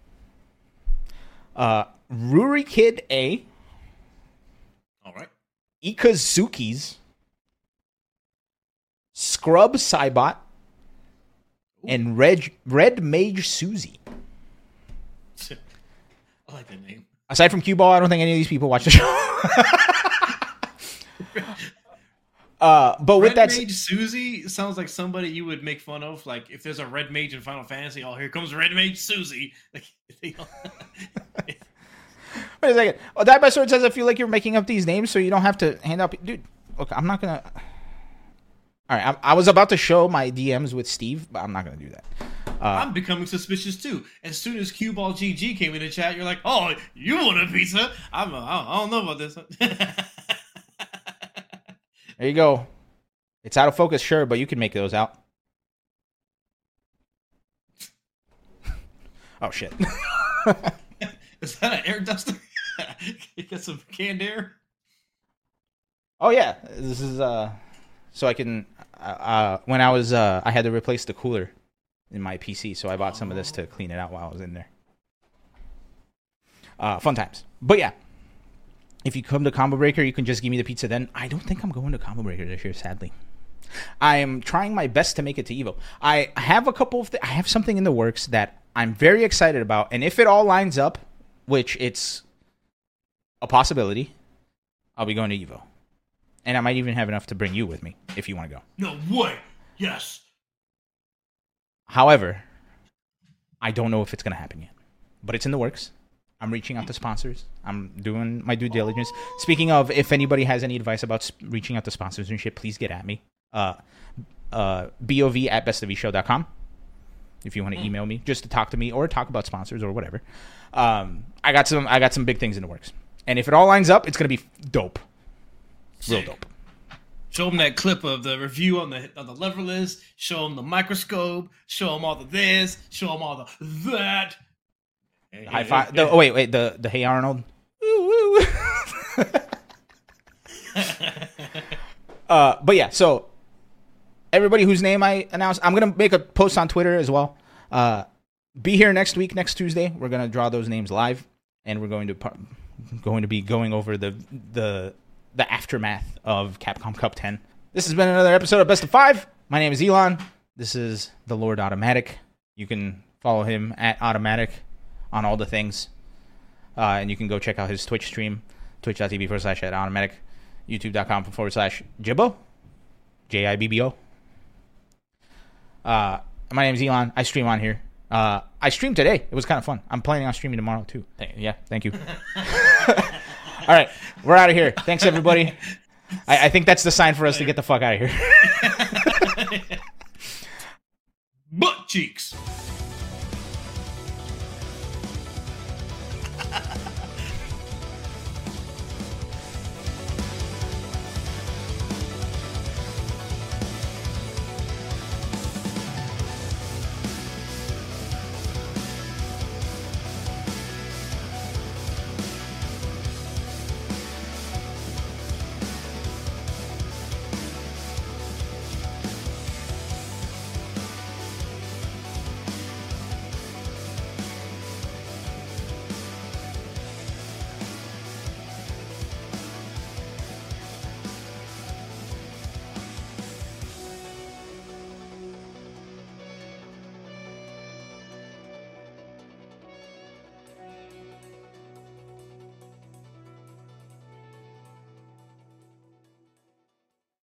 Uh, Ruri Kid A. All right. Ikazuki's. Scrub Cybot. Ooh. And Red, Red Mage Susie. I like that name. Aside from Cue Ball, I don't think any of these people watch the show. uh, but with Red that, Mage Susie sounds like somebody you would make fun of. Like if there's a Red Mage in Final Fantasy, oh, here comes Red Mage Susie. Like, wait a second. Oh, Die by Sword says I feel like you're making up these names so you don't have to hand out. Dude, look, I'm not gonna. All right, I, I was about to show my D Ms with Steve, but I'm not gonna do that. Uh, I'm becoming suspicious too. As soon as Cue Ball G G came in the chat, you're like, "Oh, you want a pizza? I'm, a, I don't know about this." There you go. It's out of focus, sure, but you can make those out. Oh shit! Is that an air duster? Get some canned air. Oh yeah, this is uh, so I can uh, when I was uh, I had to replace the cooler in my P C, so I bought some of this to clean it out while I was in there. Uh, fun times. But yeah, if you come to Combo Breaker, you can just give me the pizza then. I don't think I'm going to Combo Breaker this year, sadly. I am trying my best to make it to Evo. I have a couple of th- I have something in the works that I'm very excited about, and if it all lines up, which it's a possibility, I'll be going to Evo. And I might even have enough to bring you with me if you want to go. No way. Yes. However, I don't know if it's going to happen yet, but it's in the works. I'm reaching out to sponsors. I'm doing my due diligence. Speaking of, if anybody has any advice about sp- reaching out to sponsors and shit, please get at me. Uh, uh, bov at bestofeshow dot com if you want to email me just to talk to me or talk about sponsors or whatever. Um, I got some. I got some big things in the works, and if it all lines up, it's going to be dope. Real Sick. dope. Show them that clip of the review on the on the lever list. Show them the microscope. Show them all the this. Show them all the that. Hey, High five. Hey, the, oh wait, wait. The the Hey Arnold. Woo, woo. uh, but yeah. So everybody whose name I announced, I'm gonna make a post on Twitter as well. Uh, be here next week, next Tuesday. We're gonna draw those names live, and we're going to going to be going over the the. the aftermath of Capcom Cup ten. This has been another episode of Best of Five. My name is Elon. This is the Lord Automatic. You can follow him at Automatic on all the things. Uh, and you can go check out his Twitch stream, twitch.tv forward slash at Automatic, youtube.com forward slash Jibbo, J I B B O. Uh, my name is Elon. I stream on here. Uh, I streamed today. It was kind of fun. I'm planning on streaming tomorrow, too. Yeah, thank you. All right, we're out of here. Thanks, everybody. I, I think that's the sign for us to get the fuck out of here. Butt cheeks.